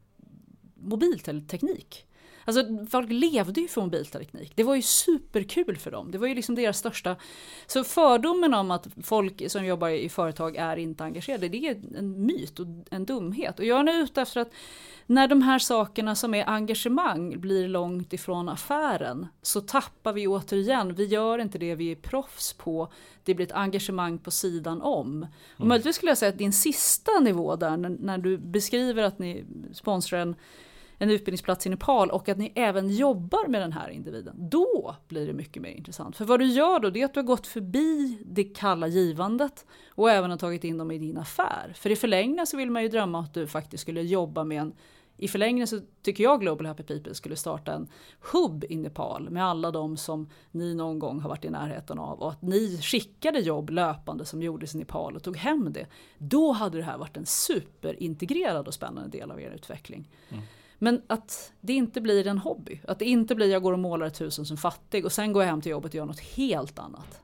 mobilteknik. Alltså folk levde ju för mobilteknik. Det var ju superkul för dem. Det var ju liksom deras största. Så fördomen om att folk som jobbar i företag är inte engagerade, det är en myt och en dumhet. Och jag är nu ute efter att när de här sakerna som är engagemang blir långt ifrån affären så tappar vi återigen. Vi gör inte det vi är proffs på. Det blir ett engagemang på sidan om. Mm. Och möjligtvis skulle jag säga att din sista nivå där, när, när du beskriver att ni sponsrar en en utbildningsplats i Nepal och att ni även jobbar med den här individen, då blir det mycket mer intressant. För vad du gör då, det är att du har gått förbi det kalla givandet och även har tagit in dem i din affär. För i förlängningen så vill man ju drömma att du faktiskt skulle jobba med en, i förlängningen så tycker jag Global Happy People skulle starta en hub i Nepal med alla de som ni någon gång har varit i närheten av och att ni skickade jobb löpande som gjordes i Nepal och tog hem det. Då hade det här varit en superintegrerad och spännande del av er utveckling. Mm. Men att det inte blir en hobby. Att det inte blir jag går och målar ett hus som fattig och sen går jag hem till jobbet och gör något helt annat.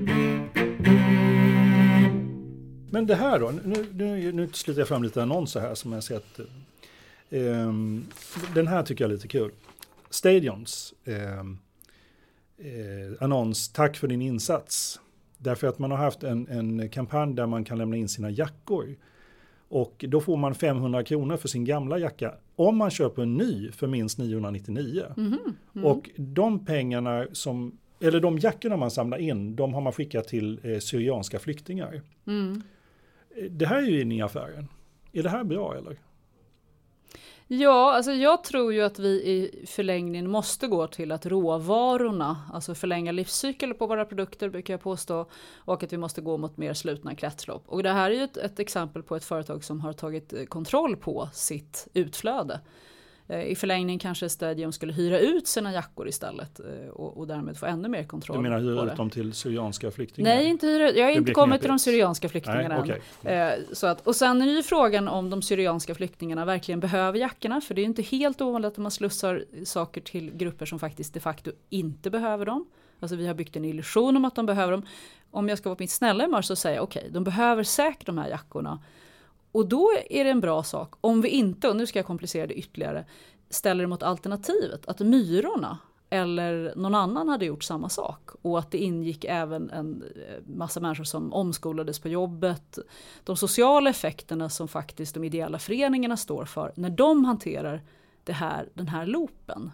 Men det här då, nu, nu, nu slutar jag fram lite annonser här som jag sett. Um, den här tycker jag är lite kul. Stadions um, eh, annons, tack för din insats. Därför att man har haft en, en kampanj där man kan lämna in sina jackor. Och då får man femhundra kronor för sin gamla jacka om man köper en ny för minst niohundranittionio. Mm. Mm. Och de pengarna som, eller de jackorna man samlar in, de har man skickat till eh, syrianska flyktingar. Mm. Det här är ju inne i affären. Är det här bra eller? Ja, alltså jag tror ju att vi i förlängningen måste gå till att råvarorna, alltså förlänga livscykeln på våra produkter brukar jag påstå, och att vi måste gå mot mer slutna kretslopp. Och det här är ju ett, ett exempel på ett företag som har tagit kontroll på sitt utflöde. I förlängning kanske Stadium skulle hyra ut sina jackor istället och, och därmed få ännu mer kontroll. Du menar hyra ut dem till syrianska flyktingar? Nej, inte hyra, jag har inte kommit knepigt till de syrianska flyktingarna Nej, okay. än. Så att, och sen är det ju frågan om de syrianska flyktingarna verkligen behöver jackorna. För det är ju inte helt ovanligt att man slussar saker till grupper som faktiskt de facto inte behöver dem. Alltså vi har byggt en illusion om att de behöver dem. Om jag ska vara på mitt snälla humör så säger jag okej, okay, de behöver säkert de här jackorna. Och då är det en bra sak, om vi inte, och nu ska jag komplicera det ytterligare, ställer det mot alternativet, att myrorna eller någon annan hade gjort samma sak. Och att det ingick även en massa människor som omskolades på jobbet. De sociala effekterna som faktiskt de ideella föreningarna står för när de hanterar det här, den här loopen.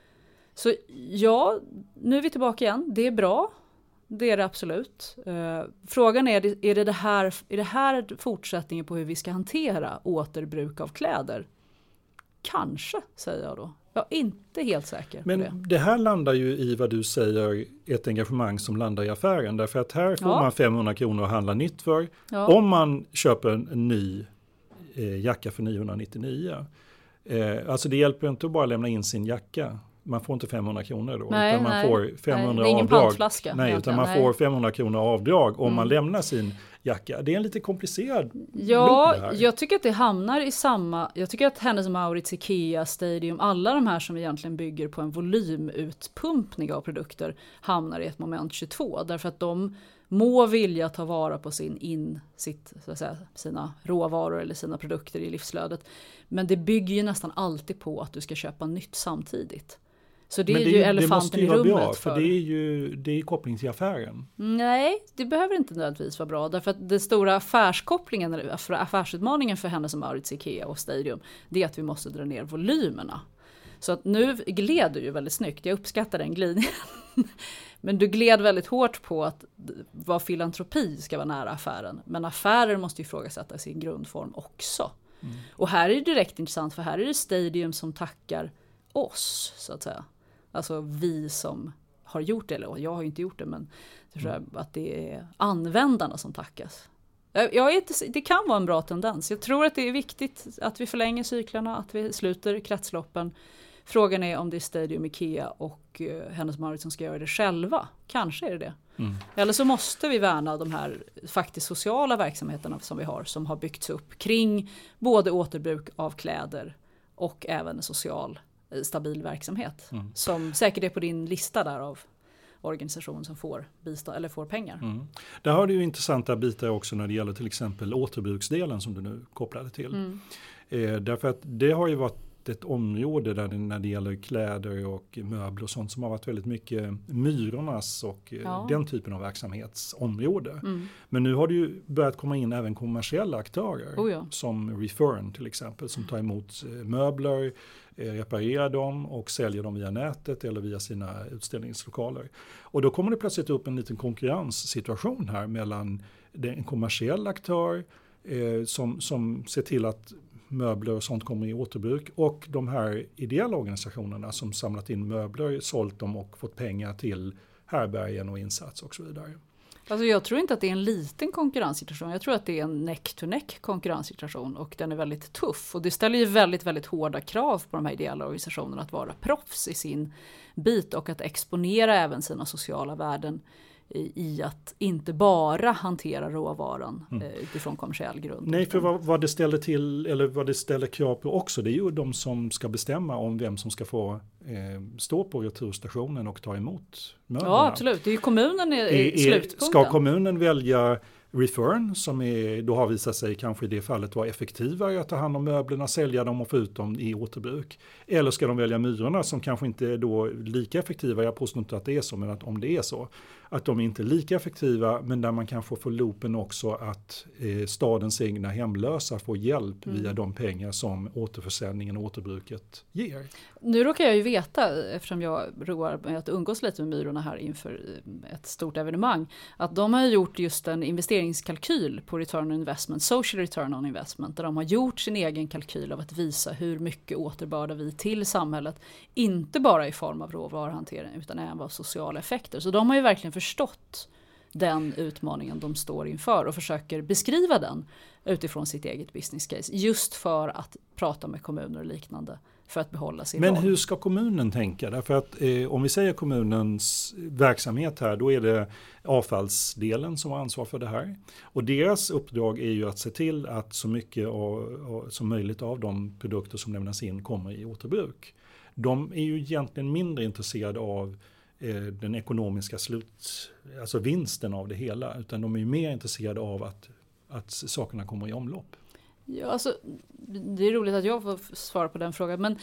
Så ja, nu är vi tillbaka igen. Det är bra. Det är det absolut. Uh, frågan är, är det, det här, är det här fortsättningen på hur vi ska hantera återbruk av kläder? Kanske, säger jag då. Jag är inte helt säker Men på det. det här landar ju i vad du säger, ett engagemang som landar i affären. Därför att här får Ja. man femhundra kronor att handla nytt för. Ja. Om man köper en, en ny eh, jacka för niohundranittionio. Eh, alltså det hjälper inte att bara lämna in sin jacka. Man får inte femhundra kronor då. Nej, utan man nej. får femhundra Nej, det är ingen avdrag. pantflaska, Nej, utan egentligen. man Nej. får femhundra kronor avdrag om Mm. man lämnar sin jacka. Det är en lite komplicerad Ja, loop det här. jag tycker att det hamnar i samma... Jag tycker att Hennes och Mauritz, Ikea, Stadium, alla de här som egentligen bygger på en volymutpumpning av produkter hamnar i ett moment tjugotvå. Därför att de må vilja ta vara på sin in, sitt, så att säga, sina råvaror eller sina produkter i livsflödet. Men det bygger ju nästan alltid på att du ska köpa nytt samtidigt. Så det Men är det, ju det elefanten måste ju i vara rummet. bra, för för det är ju det är koppling till affären. Nej, det behöver inte nödvändigtvis vara bra. Därför att den stora affärskopplingen, eller affärsutmaningen för Hennes och Mauritz, Ikea och Stadium, det är att vi måste dra ner volymerna. Så att nu gled du ju väldigt snyggt. Jag uppskattar den glidningen. Men du gled väldigt hårt på att vad filantropi ska vara nära affären. Men affärer måste ju ifrågasätta sin grundform också. Mm. Och här är det direkt intressant, för här är det Stadium som tackar oss, så att säga. Alltså vi som har gjort det, eller jag har ju inte gjort det, men jag tror mm. att det är användarna som tackas. Jag är inte, det kan vara en bra tendens. Jag tror att det är viktigt att vi förlänger cyklarna, att vi sluter kretsloppen. Frågan är om det är Stadium, Ikea och uh, Hennes och Mauritz som ska göra det själva. Kanske är det det. Mm. Eller så måste vi värna de här faktiskt sociala verksamheterna som vi har, som har byggts upp kring både återbruk av kläder och även social stabil verksamhet. Mm. Som säkert är på din lista där av organisation som får bistånd eller får pengar. Mm. Där har du ju intressanta bitar också när det gäller till exempel återbruksdelen som du nu kopplade till. Mm. Eh, därför att det har ju varit ett område där det, när det gäller kläder och möbler och sånt som har varit väldigt mycket myrornas och ja. den typen av verksamhetsområde. Mm. Men nu har det ju börjat komma in även kommersiella aktörer oh ja. som Refurn till exempel, som tar emot möbler, reparerar dem och säljer dem via nätet eller via sina utställningslokaler. Och då kommer det plötsligt upp en liten konkurrenssituation här mellan en kommersiell aktör eh, som, som ser till att möbler och sånt kommer i återbruk och de här ideella organisationerna som samlat in möbler, sålt dem och fått pengar till härbärgen och insats och så vidare. Alltså jag tror inte att det är en liten konkurrenssituation. Jag tror att det är en neck-to-neck konkurrenssituation och den är väldigt tuff. Och det ställer ju väldigt, väldigt hårda krav på de här ideella organisationerna att vara proffs i sin bit och att exponera även sina sociala värden i att inte bara hantera råvaran mm. utifrån kommersiell grund. Nej, för vad, vad det ställer till eller vad det ställer krav på också, det är ju de som ska bestämma om vem som ska få eh, stå på returstationen och ta emot möblerna. Ja, absolut. Det är ju kommunen i, i slutpunkten. Ska kommunen välja Refurn som är, då har visat sig kanske i det fallet vara effektivare att ta hand om möblerna, sälja dem och få ut dem i återbruk? Eller ska de välja myrorna som kanske inte är då lika effektiva, jag påstår inte att det är så, men att om det är så, att de inte är lika effektiva, men där man kanske får loopen också att eh, stadens egna hemlösa får hjälp mm. via de pengar som återförsäljningen och återbruket ger. Nu råkar jag ju veta, eftersom jag roar mig att umgås lite med myrorna här inför ett stort evenemang, att de har gjort just en investeringskalkyl på return on investment, social return on investment, där de har gjort sin egen kalkyl av att visa hur mycket återbördar vi till samhället, inte bara i form av råvaruhantering utan även av sociala effekter. Så de har ju verkligen förstått den utmaningen de står inför och försöker beskriva den utifrån sitt eget business case, just för att prata med kommuner och liknande för att behålla sin Men roll. hur ska kommunen tänka? Därför att eh, om vi säger kommunens verksamhet här, då är det avfallsdelen som har ansvar för det här. Och deras uppdrag är ju att se till att så mycket av, av, som möjligt av de produkter som lämnas in kommer i återbruk. De är ju egentligen mindre intresserade av eh, den ekonomiska slut, alltså vinsten av det hela, utan de är ju mer intresserade av att, att sakerna kommer i omlopp. Ja, alltså, det är roligt att jag får svara på den frågan, men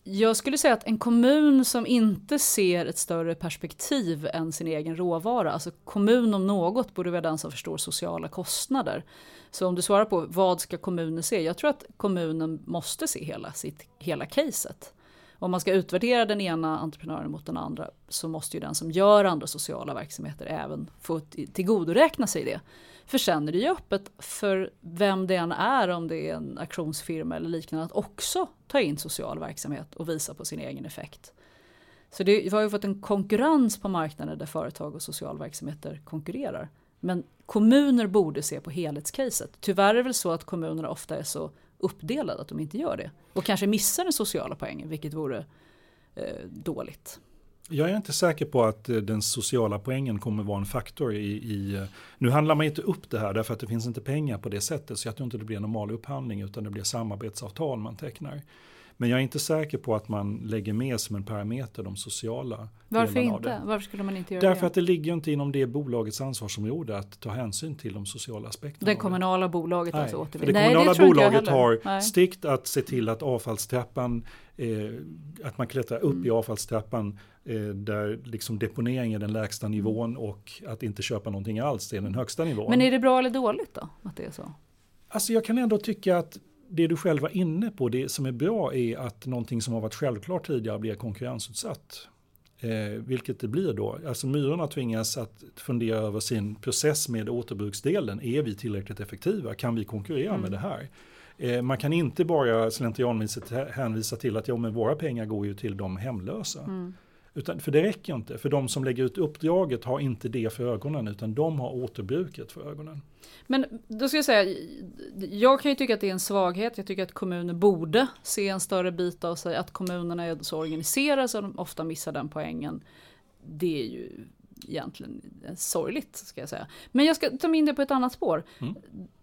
Jag skulle säga att en kommun som inte ser ett större perspektiv än sin egen råvara, alltså kommun om något borde vara den som förstår sociala kostnader. Så om du svarar på vad ska kommunen se? Jag tror att kommunen måste se hela, sitt, hela caset. Om man ska utvärdera den ena entreprenören mot den andra så måste ju den som gör andra sociala verksamheter även få tillgodoräkna sig det. För sen är det ju öppet för vem det än är, om det är en auktionsfirma eller liknande, att också ta in social verksamhet och visa på sin egen effekt. Så det har ju fått en konkurrens på marknaden där företag och social verksamheter konkurrerar. Men kommuner borde se på helhetscaset. Tyvärr är det väl så att kommunerna ofta är så uppdelade att de inte gör det. Och kanske missar den sociala poängen, vilket vore eh, dåligt. Jag är inte säker på att den sociala poängen kommer vara en faktor i, i... Nu handlar man inte upp det här därför att det finns inte pengar på det sättet, så jag tror inte det blir en normal upphandling utan det blir samarbetsavtal man tecknar. Men jag är inte säker på att man lägger med som en parameter de sociala Varför delarna inte? av det. Varför skulle man inte göra Därför det? att det ligger inte inom det bolagets ansvarsområde att ta hänsyn till de sociala aspekterna. Det kommunala bolaget Nej, alltså för återvinner. det Nej, kommunala det tror bolaget inte jag heller. har Nej. strikt att se till att avfallstrappan, eh, att man klättrar upp Mm. i avfallstrappan eh, där liksom deponering är den lägsta nivån och att inte köpa någonting alls är den högsta nivån. Men är det bra eller dåligt då att det är så? Alltså jag kan ändå tycka att det du själv var inne på, det som är bra är att någonting som har varit självklart tidigare blir konkurrensutsatt. Eh, vilket det blir då. Alltså Myrorna tvingas att fundera över sin process med återbruksdelen. Är vi tillräckligt effektiva? Kan vi konkurrera Mm. med det här? Eh, man kan inte bara slentrianmässigt hänvisa till att ja, men våra pengar går ju till de hemlösa. Mm. Utan, för det räcker inte. För de som lägger ut uppdraget har inte det för ögonen utan de har återbruket för ögonen. Men då ska jag säga, jag kan ju tycka att det är en svaghet. Jag tycker att kommuner borde se en större bit av sig. Att kommunerna är så organiserade så de ofta missar den poängen. Det är ju egentligen sorgligt, ska jag säga. Men jag ska ta in det på ett annat spår. Mm.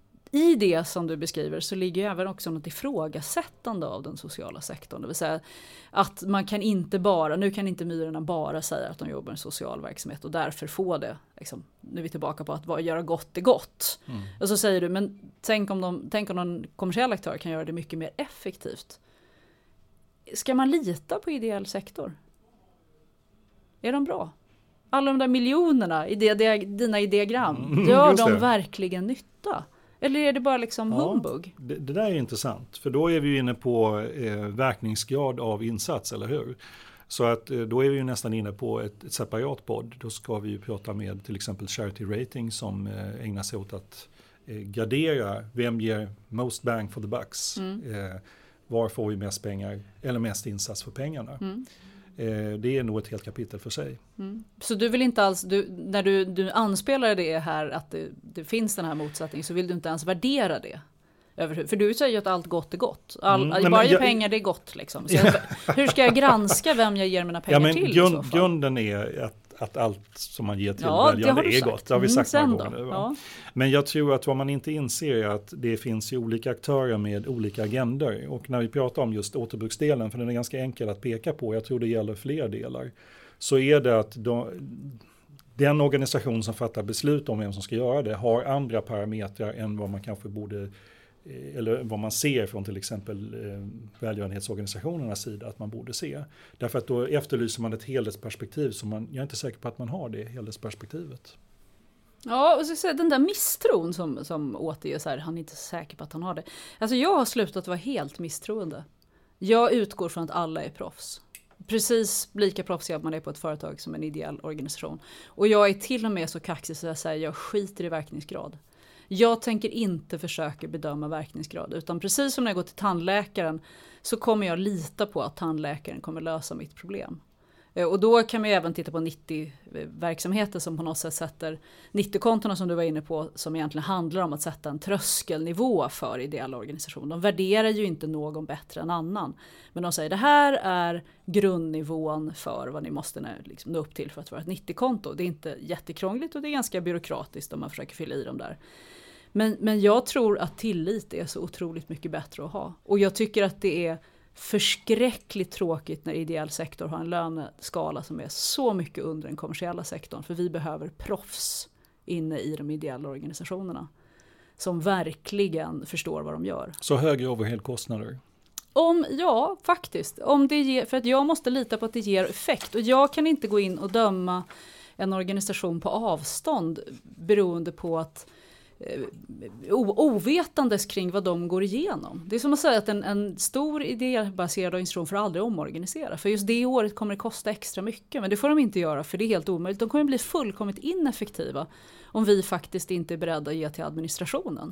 I det som du beskriver så ligger även också något ifrågasättande av den sociala sektorn. Det vill säga att man kan inte bara, nu kan inte Myrorna bara säga att de jobbar med social verksamhet och därför få det. Liksom, nu är vi tillbaka på att bara göra gott är gott. Mm. Och så säger du, men tänk om, de, tänk om någon kommersiell aktör kan göra det mycket mer effektivt. Ska man lita på ideell sektor? Är de bra? Alla de där miljonerna i det, det, dina i diagram, mm, gör de verkligen nytta? Eller är det bara liksom ja, humbug? Det, det där är intressant. För då är vi inne på eh, verkningsgrad av insats, eller hur? Så att eh, då är vi ju nästan inne på ett, ett separat podd. Då ska vi ju prata med till exempel Charity Rating som eh, ägnar sig åt att eh, gradera vem ger most bang for the bucks. Mm. Eh, var får vi mest pengar eller mest insats för pengarna? Mm. Det är nog ett helt kapitel för sig. Mm. Så du vill inte alls, du, när du, du anspelar det här att det, det finns den här motsättningen så vill du inte ens värdera det? Över, för du säger ju att allt gott är gott. All, mm, bara ge pengar det är gott liksom. Så jag, hur ska jag granska vem jag ger mina pengar ja, men till grund, i så fall? Grunden är att att allt som man ger till ja, väljarna är gott. Det har vi sagt mm, många gånger. Ja. Men jag tror att vad man inte inser är att det finns ju olika aktörer med olika agendor. Och när vi pratar om just återbruksdelen, för den är ganska enkel att peka på, jag tror det gäller fler delar, så är det att de, den organisation som fattar beslut om vem som ska göra det har andra parametrar än vad man kanske borde, eller vad man ser från till exempel eh, välgörenhetsorganisationernas sida att man borde se. Därför att då efterlyser man ett helhetsperspektiv som man, jag är inte säker på att man har det helhetsperspektivet. Ja, och så säger den där misstron som, som återger så här, han är inte säker på att han har det. Alltså jag har slutat vara helt misstroende. Jag utgår från att alla är proffs. Precis lika proffsiga man är på ett företag som en ideell organisation. Och jag är till och med så kaxig så jag säger jag skiter i verkningsgrad. Jag tänker inte försöka bedöma verkningsgrad utan precis som när jag går till tandläkaren så kommer jag lita på att tandläkaren kommer lösa mitt problem. Och då kan man även titta på nittio-verksamheter som på något sätt sätter nittio-kontona som du var inne på som egentligen handlar om att sätta en tröskelnivå för ideella organisationer. De värderar ju inte någon bättre än annan. Men de säger det här är grundnivån för vad ni måste liksom nå upp till för att vara ett nittio-konto. Det är inte jättekrångligt och det är ganska byråkratiskt om man försöker fylla i dem där. Men, men jag tror att tillit är så otroligt mycket bättre att ha. Och jag tycker att det är förskräckligt tråkigt när ideell sektor har en löneskala som är så mycket under den kommersiella sektorn. För vi behöver proffs inne i de ideella organisationerna som verkligen förstår vad de gör. Så högre overheadkostnader? Om, ja, faktiskt. Om det ger, för att jag måste lita på att det ger effekt. Och jag kan inte gå in och döma en organisation på avstånd beroende på att eh, ovetandes kring vad de går igenom. Det är som att säga att en, en stor idébaserad organisation får aldrig omorganisera. För just det året kommer det kosta extra mycket. Men det får de inte göra, för det är helt omöjligt. De kommer bli fullkomligt ineffektiva om vi faktiskt inte är beredda att ge till administrationen.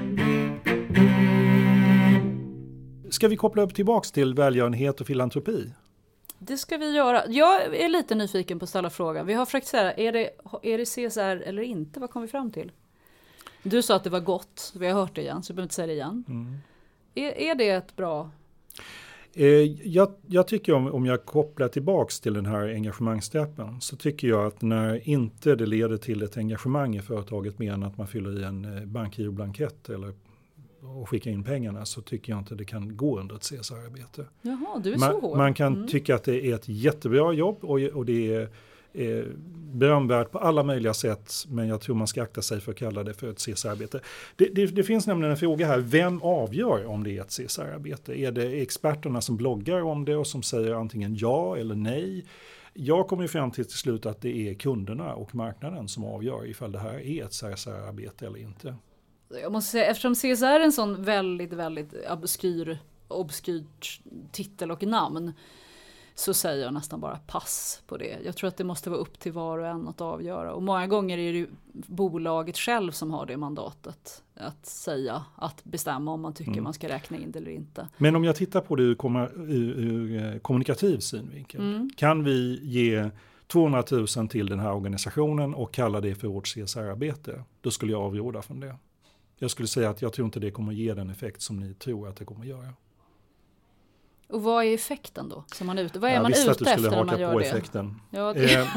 Ska vi koppla upp tillbaks till välgörenhet och filantropi? Det ska vi göra. Jag är lite nyfiken på att ställa frågan. Vi har faktiskt så här, är det, är det C S R eller inte? Vad kom vi fram till? Du sa att det var gott. Vi har hört det igen, så jag behöver inte säga det igen. Mm. Är, är det ett bra... Eh, jag, jag tycker om, om jag kopplar tillbaks till den här engagemangsteppen, så tycker jag att när inte det leder till ett engagemang i företaget mer än att man fyller i en bankgiroblankett eller och skicka in pengarna, så tycker jag inte det kan gå under ett C S R-arbete. Jaha, du är man, så hård. Man kan mm. tycka att det är ett jättebra jobb och, och det är eh, berömvärt på alla möjliga sätt, men jag tror man ska akta sig för att kalla det för ett C S R-arbete. Det, det, det finns nämligen en fråga här, vem avgör om det är ett C S R-arbete? Är det experterna som bloggar om det och som säger antingen ja eller nej? Jag kommer fram till till slut att det är kunderna och marknaden som avgör ifall det här är ett C S R-arbete eller inte. Jag måste säga, eftersom C S R är en sån väldigt, väldigt obskyr, obskyrt titel och namn, så säger jag nästan bara pass på det. Jag tror att det måste vara upp till var och en att avgöra. Och många gånger är det ju bolaget själv som har det mandatet att säga, att bestämma om man tycker mm. man ska räkna in det eller inte. Men om jag tittar på det ur, ur, ur kommunikativ synvinkel, mm. kan vi ge tvåhundratusen till den här organisationen och kalla det för vårt C S R-arbete? Då skulle jag avråda från det. Jag skulle säga att jag tror inte det kommer ge den effekt som ni tror att det kommer göra. Och vad är effekten då? Som man är ute? Vad är jag man ute efter när man gör på det? Effekten. Ja, det... Eh,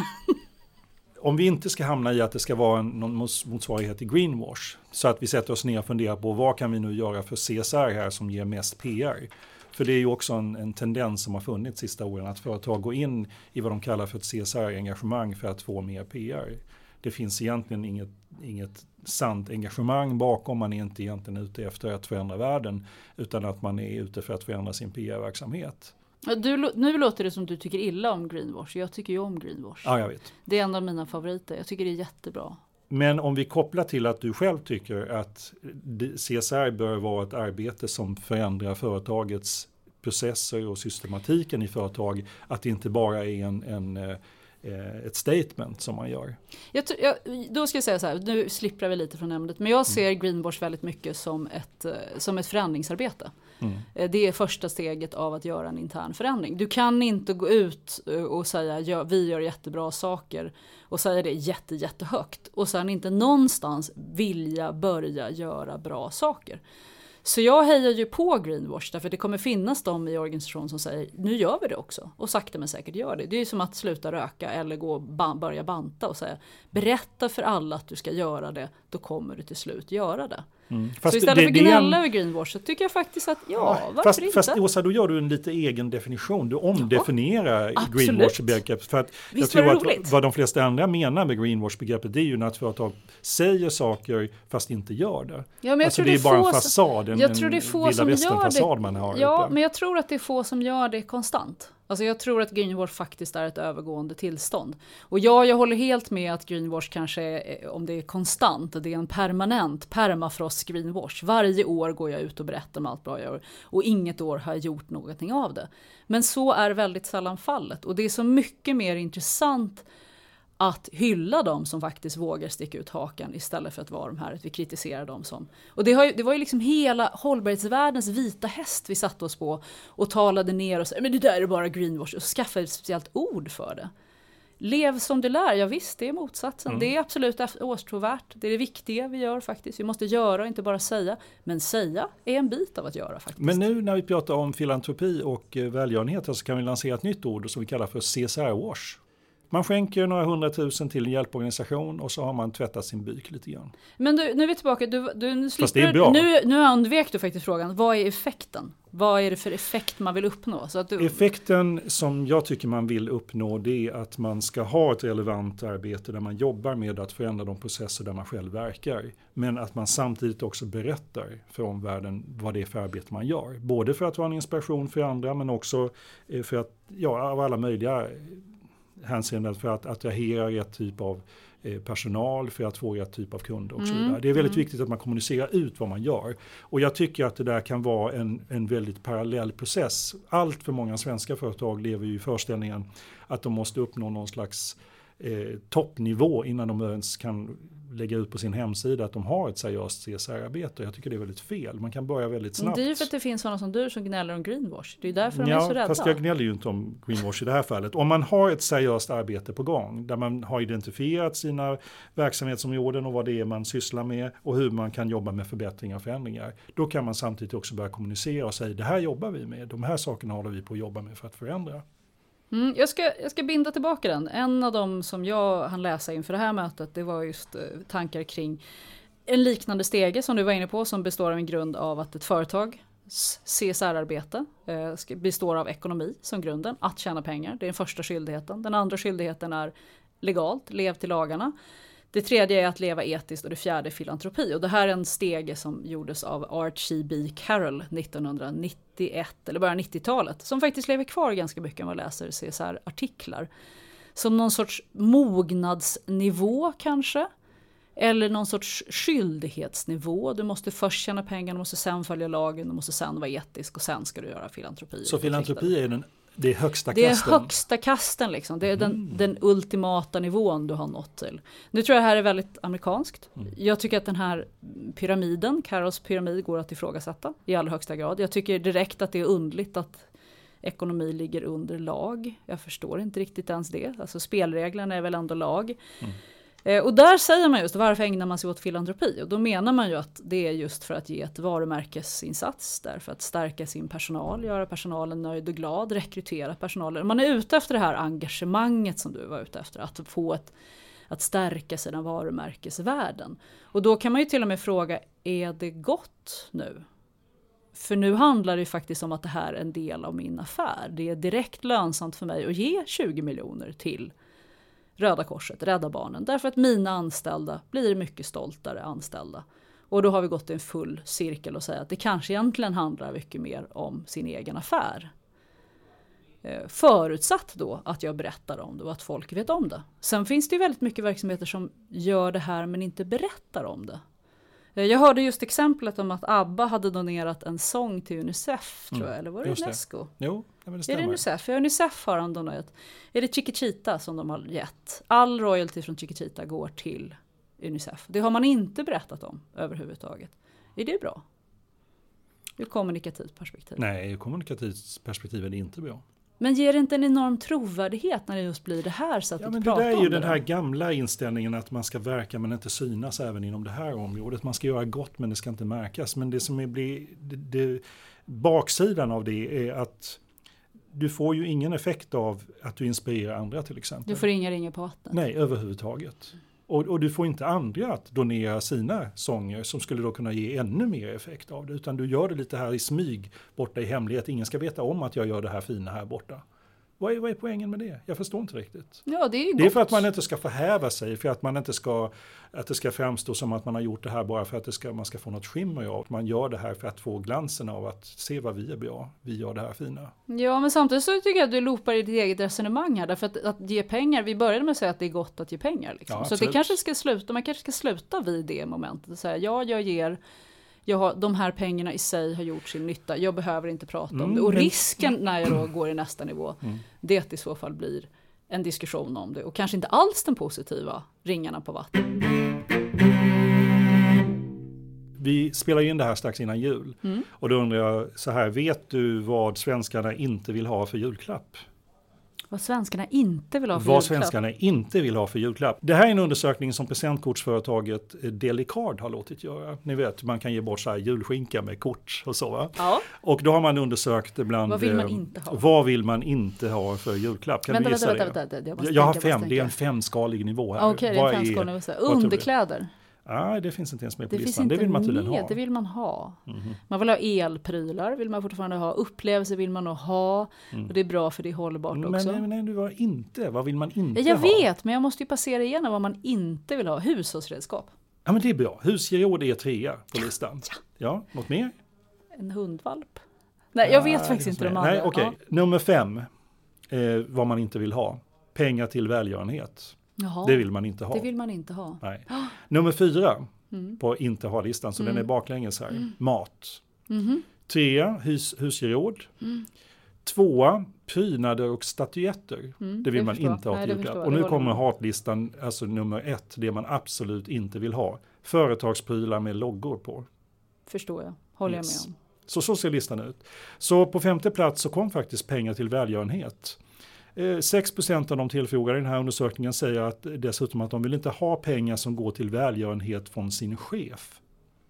om vi inte ska hamna i att det ska vara en, någon motsvarighet till greenwash, så att vi sätter oss ner och funderar på vad kan vi nu göra för C S R här som ger mest P R. För det är ju också en, en tendens som har funnits sista åren att företag går in i vad de kallar för ett C S R-engagemang för att få mer P R. Det finns egentligen inget, inget sant engagemang bakom. Man är inte egentligen ute efter att förändra världen, utan att man är ute för att förändra sin P R-verksamhet. Du, nu låter det som du tycker illa om greenwash. Jag tycker ju om greenwash. Ja, jag vet. Det är en av mina favoriter. Jag tycker det är jättebra. Men om vi kopplar till att du själv tycker att C S R bör vara ett arbete som förändrar företagets processer och systematiken i företag, att det inte bara är en, en ett statement som man gör. Jag, jag, då ska jag säga så här, nu slipper vi lite från ämnet, men jag ser mm. greenwash väldigt mycket som ett, som ett förändringsarbete. Mm. Det är första steget av att göra en intern förändring. Du kan inte gå ut och säga ja, vi gör jättebra saker och säga det jätte, jättehögt och sen inte någonstans vilja börja göra bra saker. Så jag hejar ju på greenwash, därför det kommer finnas de i organisationen som säger nu gör vi det också, och sakta men säkert gör det. Det är ju som att sluta röka eller gå och ban- börja banta och säga berätta för alla att du ska göra det, då kommer du till slut göra det. Mm. Så istället det, för gnälla över en... greenwash så tycker jag faktiskt att ja, ja varför fast, inte? Fast Åsa, då gör du en lite egen definition. Du omdefinierar ja, greenwash-begreppet. För att visst jag tror att vad, vad de flesta andra menar med greenwash-begreppet, det är ju när ett företag säger saker fast inte gör det. Ja, men alltså det är, det är bara en få fasad, en, jag tror det är få en som gör fasad det. man har. Ja, uppe. men jag tror att det är få som gör det konstant. Alltså jag tror att greenwash faktiskt är ett övergående tillstånd. Och ja, jag håller helt med att greenwash kanske är, om det är konstant, det är en permanent permafrost greenwash. Varje år går jag ut och berättar om allt bra jag gör och inget år har jag gjort någonting av det. Men så är väldigt sällan fallet, och det är så mycket mer intressant att hylla dem som faktiskt vågar sticka ut hakan istället för att vara de här, att vi kritiserar dem som. Och det, har ju, det var ju liksom hela hållbarhetsvärldens vita häst vi satte oss på och talade ner och sa, men det där är bara greenwash, och skaffade ett speciellt ord för det. Lev som du lär, ja visst, det är motsatsen. Mm. Det är absolut åstråvärt, det är det viktiga vi gör faktiskt. Vi måste göra och inte bara säga, men säga är en bit av att göra faktiskt. Men nu när vi pratar om filantropi och välgörenhet så kan vi lansera ett nytt ord som vi kallar för C S R-wash. Man skänker några hundratusen till en hjälporganisation och så har man tvättat sin byk lite grann. Men du, nu är vi tillbaka. Du, du, nu, Fast det är bra. nu, nu undvek du faktiskt frågan. Vad är effekten? Vad är det för effekt man vill uppnå? Så att du... Effekten som jag tycker man vill uppnå, det är att man ska ha ett relevant arbete där man jobbar med att förändra de processer där man själv verkar. Men att man samtidigt också berättar för omvärlden vad det är för arbete man gör. Både för att vara en inspiration för andra, men också för att, ja, av alla möjliga hänseenden, för att attrahera rätt typ av personal, för att få rätt typ av kunder och så vidare. Det är väldigt mm. viktigt att man kommunicerar ut vad man gör. Och jag tycker att det där kan vara en, en väldigt parallell process. Allt för många svenska företag lever ju i föreställningen att de måste uppnå någon slags eh, toppnivå innan de ens kan lägga ut på sin hemsida att de har ett seriöst C S R-arbete. Jag tycker det är väldigt fel. Man kan börja väldigt snabbt. Det är ju för att det finns sådana som du som gnäller om greenwash. Det är därför de ja, är så rädda. Fast jag gnäller ju inte om greenwash i det här fallet. Om man har ett seriöst arbete på gång där man har identifierat sina verksamhetsområden och vad det är man sysslar med och hur man kan jobba med förbättringar och förändringar, då kan man samtidigt också börja kommunicera och säga det här jobbar vi med, de här sakerna håller vi på att jobba med för att förändra. Mm, jag, ska, jag ska binda tillbaka den. En av dem som jag hann läsa inför det här mötet, det var just eh, tankar kring en liknande stege som du var inne på, som består av en grund av att ett företags C S R-arbete eh, består av ekonomi som grunden, att tjäna pengar. Det är den första skyldigheten. Den andra skyldigheten är legalt, lev till lagarna. Det tredje är att leva etiskt och det fjärde är filantropi. Och det här är en stege som gjordes av Archie B. Carroll nittonhundranittioett eller bara nittiotalet. Som faktiskt lever kvar ganska mycket om man läser C S R-artiklar. Som någon sorts mognadsnivå kanske. Eller någon sorts skyldighetsnivå. Du måste först tjäna pengar, du måste sen följa lagen, du måste sen vara etisk och sen ska du göra filantropi. Så filantropi är den... Det är högsta det kasten. Det är högsta kasten liksom. Det är den, mm. den ultimata nivån du har nått till. Nu tror jag det här är väldigt amerikanskt. Mm. Jag tycker att den här pyramiden, Carrolls pyramid, går att ifrågasätta i allra högsta grad. Jag tycker direkt att det är undligt att ekonomi ligger under lag. Jag förstår inte riktigt ens det. Alltså spelreglerna är väl ändå lag. Mm. Eh, och där säger man just, varför ägnar man sig åt filantropi? Och då menar man ju att det är just för att ge ett varumärkesinsats, därför att stärka sin personal, göra personalen nöjd och glad, rekrytera personalen. Man är ute efter det här engagemanget som du var ute efter, att få ett, att stärka sina varumärkesvärden. Och då kan man ju till och med fråga, är det gott nu? För nu handlar det ju faktiskt om att det här är en del av min affär. Det är direkt lönsamt för mig att ge tjugo miljoner till Röda Korset, Rädda Barnen. Därför att mina anställda blir mycket stoltare anställda. Och då har vi gått i en full cirkel och säga att det kanske egentligen handlar mycket mer om sin egen affär. Eh, förutsatt då att jag berättar om det och att folk vet om det. Sen finns det ju väldigt mycket verksamheter som gör det här men inte berättar om det. Eh, jag hörde just exemplet om att ABBA hade donerat en sång till UNICEF, tror jag. Mm, eller var det UNESCO? Det. Jo, det är det UNICEF? För UNICEF har han donerat. Är det Chiquitita som de har gett? All royalty från Chiquitita går till UNICEF. Det har man inte berättat om överhuvudtaget. Är det bra? Ur kommunikativt perspektiv? Nej, ur kommunikativt perspektiv är det inte bra. Men ger det inte en enorm trovärdighet när det just blir det här sättet ja, men att prata om det? Det är ju den här gamla inställningen att man ska verka men inte synas även inom det här området. Man ska göra gott men det ska inte märkas. Men det som är blir, det, det, baksidan av det är att du får ju ingen effekt av att du inspirerar andra till exempel. Du får inga ringar på vattnet. Nej, överhuvudtaget. Och, och du får inte andra att donera sina sånger som skulle då kunna ge ännu mer effekt av det. Utan du gör det lite här i smyg, borta i hemlighet. Ingen ska veta om att jag gör det här fina här borta. Vad är, vad är poängen med det? Jag förstår inte riktigt. Ja, det är ju det är för att man inte ska förhäva sig, för att man inte ska, att det ska framstå som att man har gjort det här bara för att det ska, man ska få något skimmer av. Man gör det här för att få glansen av att se vad vi är bra. Vi gör det här fina. Ja, men samtidigt så tycker jag att du loopar i ditt eget resonemang här. Därför att, att ge pengar, vi började med att säga att det är gott att ge pengar. Liksom. Ja, så det kanske ska sluta, man kanske ska sluta vid det momentet och säga, ja, jag ger... Jag har, de här pengarna i sig har gjort sin nytta. Jag behöver inte prata mm, om det. Och men... risken när jag då går i nästa nivå, mm. det att i så fall blir en diskussion om det. Och kanske inte alls den positiva ringarna på vatten. Vi spelar in det här strax innan jul. Mm. Och då undrar jag så här, vet du vad svenskarna inte vill ha för julklapp? Vad svenskarna inte vill ha för Vad julklapp. svenskarna inte vill ha för julklapp. Det här är en undersökning som presentkortsföretaget Delicard har låtit göra. Ni vet, man kan ge bort så här julskinka med kort och så, va? Ja. Och då har man undersökt bland... Vad vill man inte ha? Vad vill man inte ha för julklapp? Kan Vänta, du gissa vänta, det? vänta, vänta. Jag, måste Jag har tänka, jag fem, måste det är en tänka. femskalig nivå här. Okej, det är Vad en femskalig nivå. vad tror du? Underkläder. Nej, det finns inte ens med på Det finns listan. inte Det vill man tydligen med, ha. det vill man ha. Mm-hmm. Man vill ha elprylar, vill man fortfarande ha. Upplevelser vill man nog ha. Mm. Och det är bra för det är hållbart Men också. nej, nej, du var inte. Vad vill man inte Jag ha? vet, men jag måste ju passera igenom vad man inte vill ha. Hushållsredskap. Ja, men det är bra. Husgeråd är trea på listan. Ja, ja, något mer? En hundvalp. Nej, jag vet Ja, faktiskt det inte finns de med. andra. Nej, okej. Ja. Nummer fem. Eh, vad man inte vill ha. Pengar till välgörenhet. Jaha, Det vill man inte ha. det vill man inte ha. Nej. Nummer fyra Mm. på inte ha-listan, så Mm. den är baklänges här. Mm. Mat. Mhm. Trea, hus, husgeråd. Mm. Tvåa, prydnader och statyetter. Mm, Det vill det man förstår inte ha jag. till Nej, det julklapp. förstår jag. Och Det nu håller kommer jag med. hatlistan, alltså nummer ett, det man absolut inte vill ha. Företagsprylar med loggor på. Förstår jag. Håller Yes. jag med om. Så så ser listan ut. Så på femte plats så kom faktiskt pengar till välgörenhet. Eh, sex procent av de tillfrågade i den här undersökningen säger att dessutom att de vill inte ha pengar som går till välgörenhet från sin chef.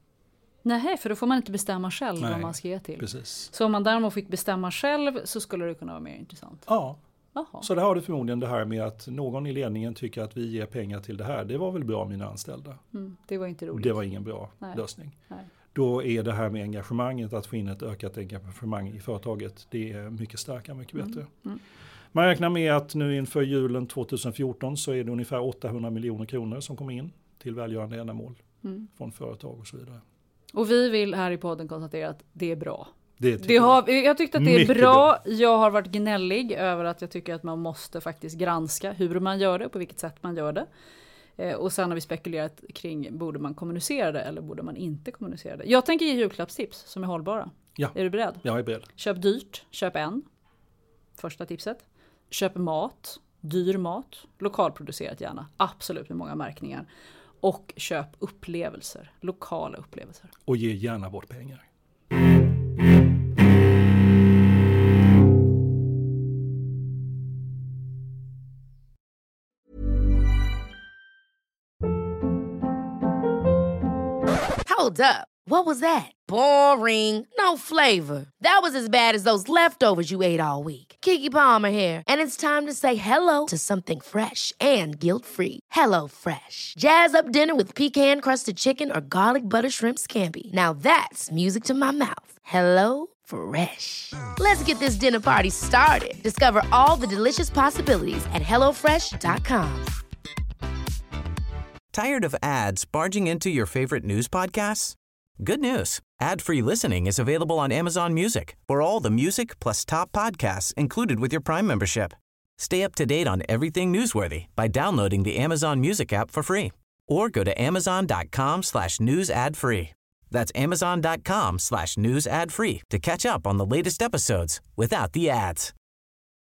Nej, för då får man inte bestämma själv Nej, vad man ska ge till. Precis. Så om man däremot fick bestämma själv så skulle det kunna vara mer intressant. Ja, Jaha. så det har du förmodligen det här med att någon i ledningen tycker att vi ger pengar till det här. Det var väl bra, mina anställda. Mm, det var inte roligt. Det var ingen bra Nej. lösning. Nej. Då är det här med engagemanget, att få in ett ökat engagemang i företaget, det är mycket starkare, mycket bättre. Mm. Mm. Man räknar med att nu inför julen tjugohundrafjorton så är det ungefär åttahundra miljoner kronor som kommer in till välgörande ändamål Mm. från företag och så vidare. Och vi vill här i podden konstatera att det är bra. Det Det har, jag tyckte att det är Mycket bra. bra. Jag har varit gnällig över att jag tycker att man måste faktiskt granska hur man gör det, på vilket sätt man gör det. Eh, och sen har vi spekulerat kring, borde man kommunicera det eller borde man inte kommunicera det? Jag tänker ge julklappstips som är hållbara. Ja. Är du beredd? Jag är beredd. Köp dyrt, köp en. Första tipset. Köp mat, dyr mat, lokalproducerat gärna. Absolut med många märkningar. Och köp upplevelser, lokala upplevelser. Och ge gärna bort pengar. Hold up. What was that? Boring. No flavor. That was as bad as those leftovers you ate all week. Keke Palmer here, and it's time to say hello to something fresh and guilt-free. Hello Fresh. Jazz up dinner with pecan-crusted chicken or garlic butter shrimp scampi. Now that's music to my mouth. Hello Fresh. Let's get this dinner party started. Discover all the delicious possibilities at hello fresh dot com. Tired of ads barging into your favorite news podcasts? Good news. Ad-free listening is available on Amazon Music for all the music plus top podcasts included with your Prime membership. Stay up to date on everything newsworthy by downloading the Amazon Music app for free or go to amazon.com slash news ad free. That's amazon.com slash news ad free to catch up on the latest episodes without the ads.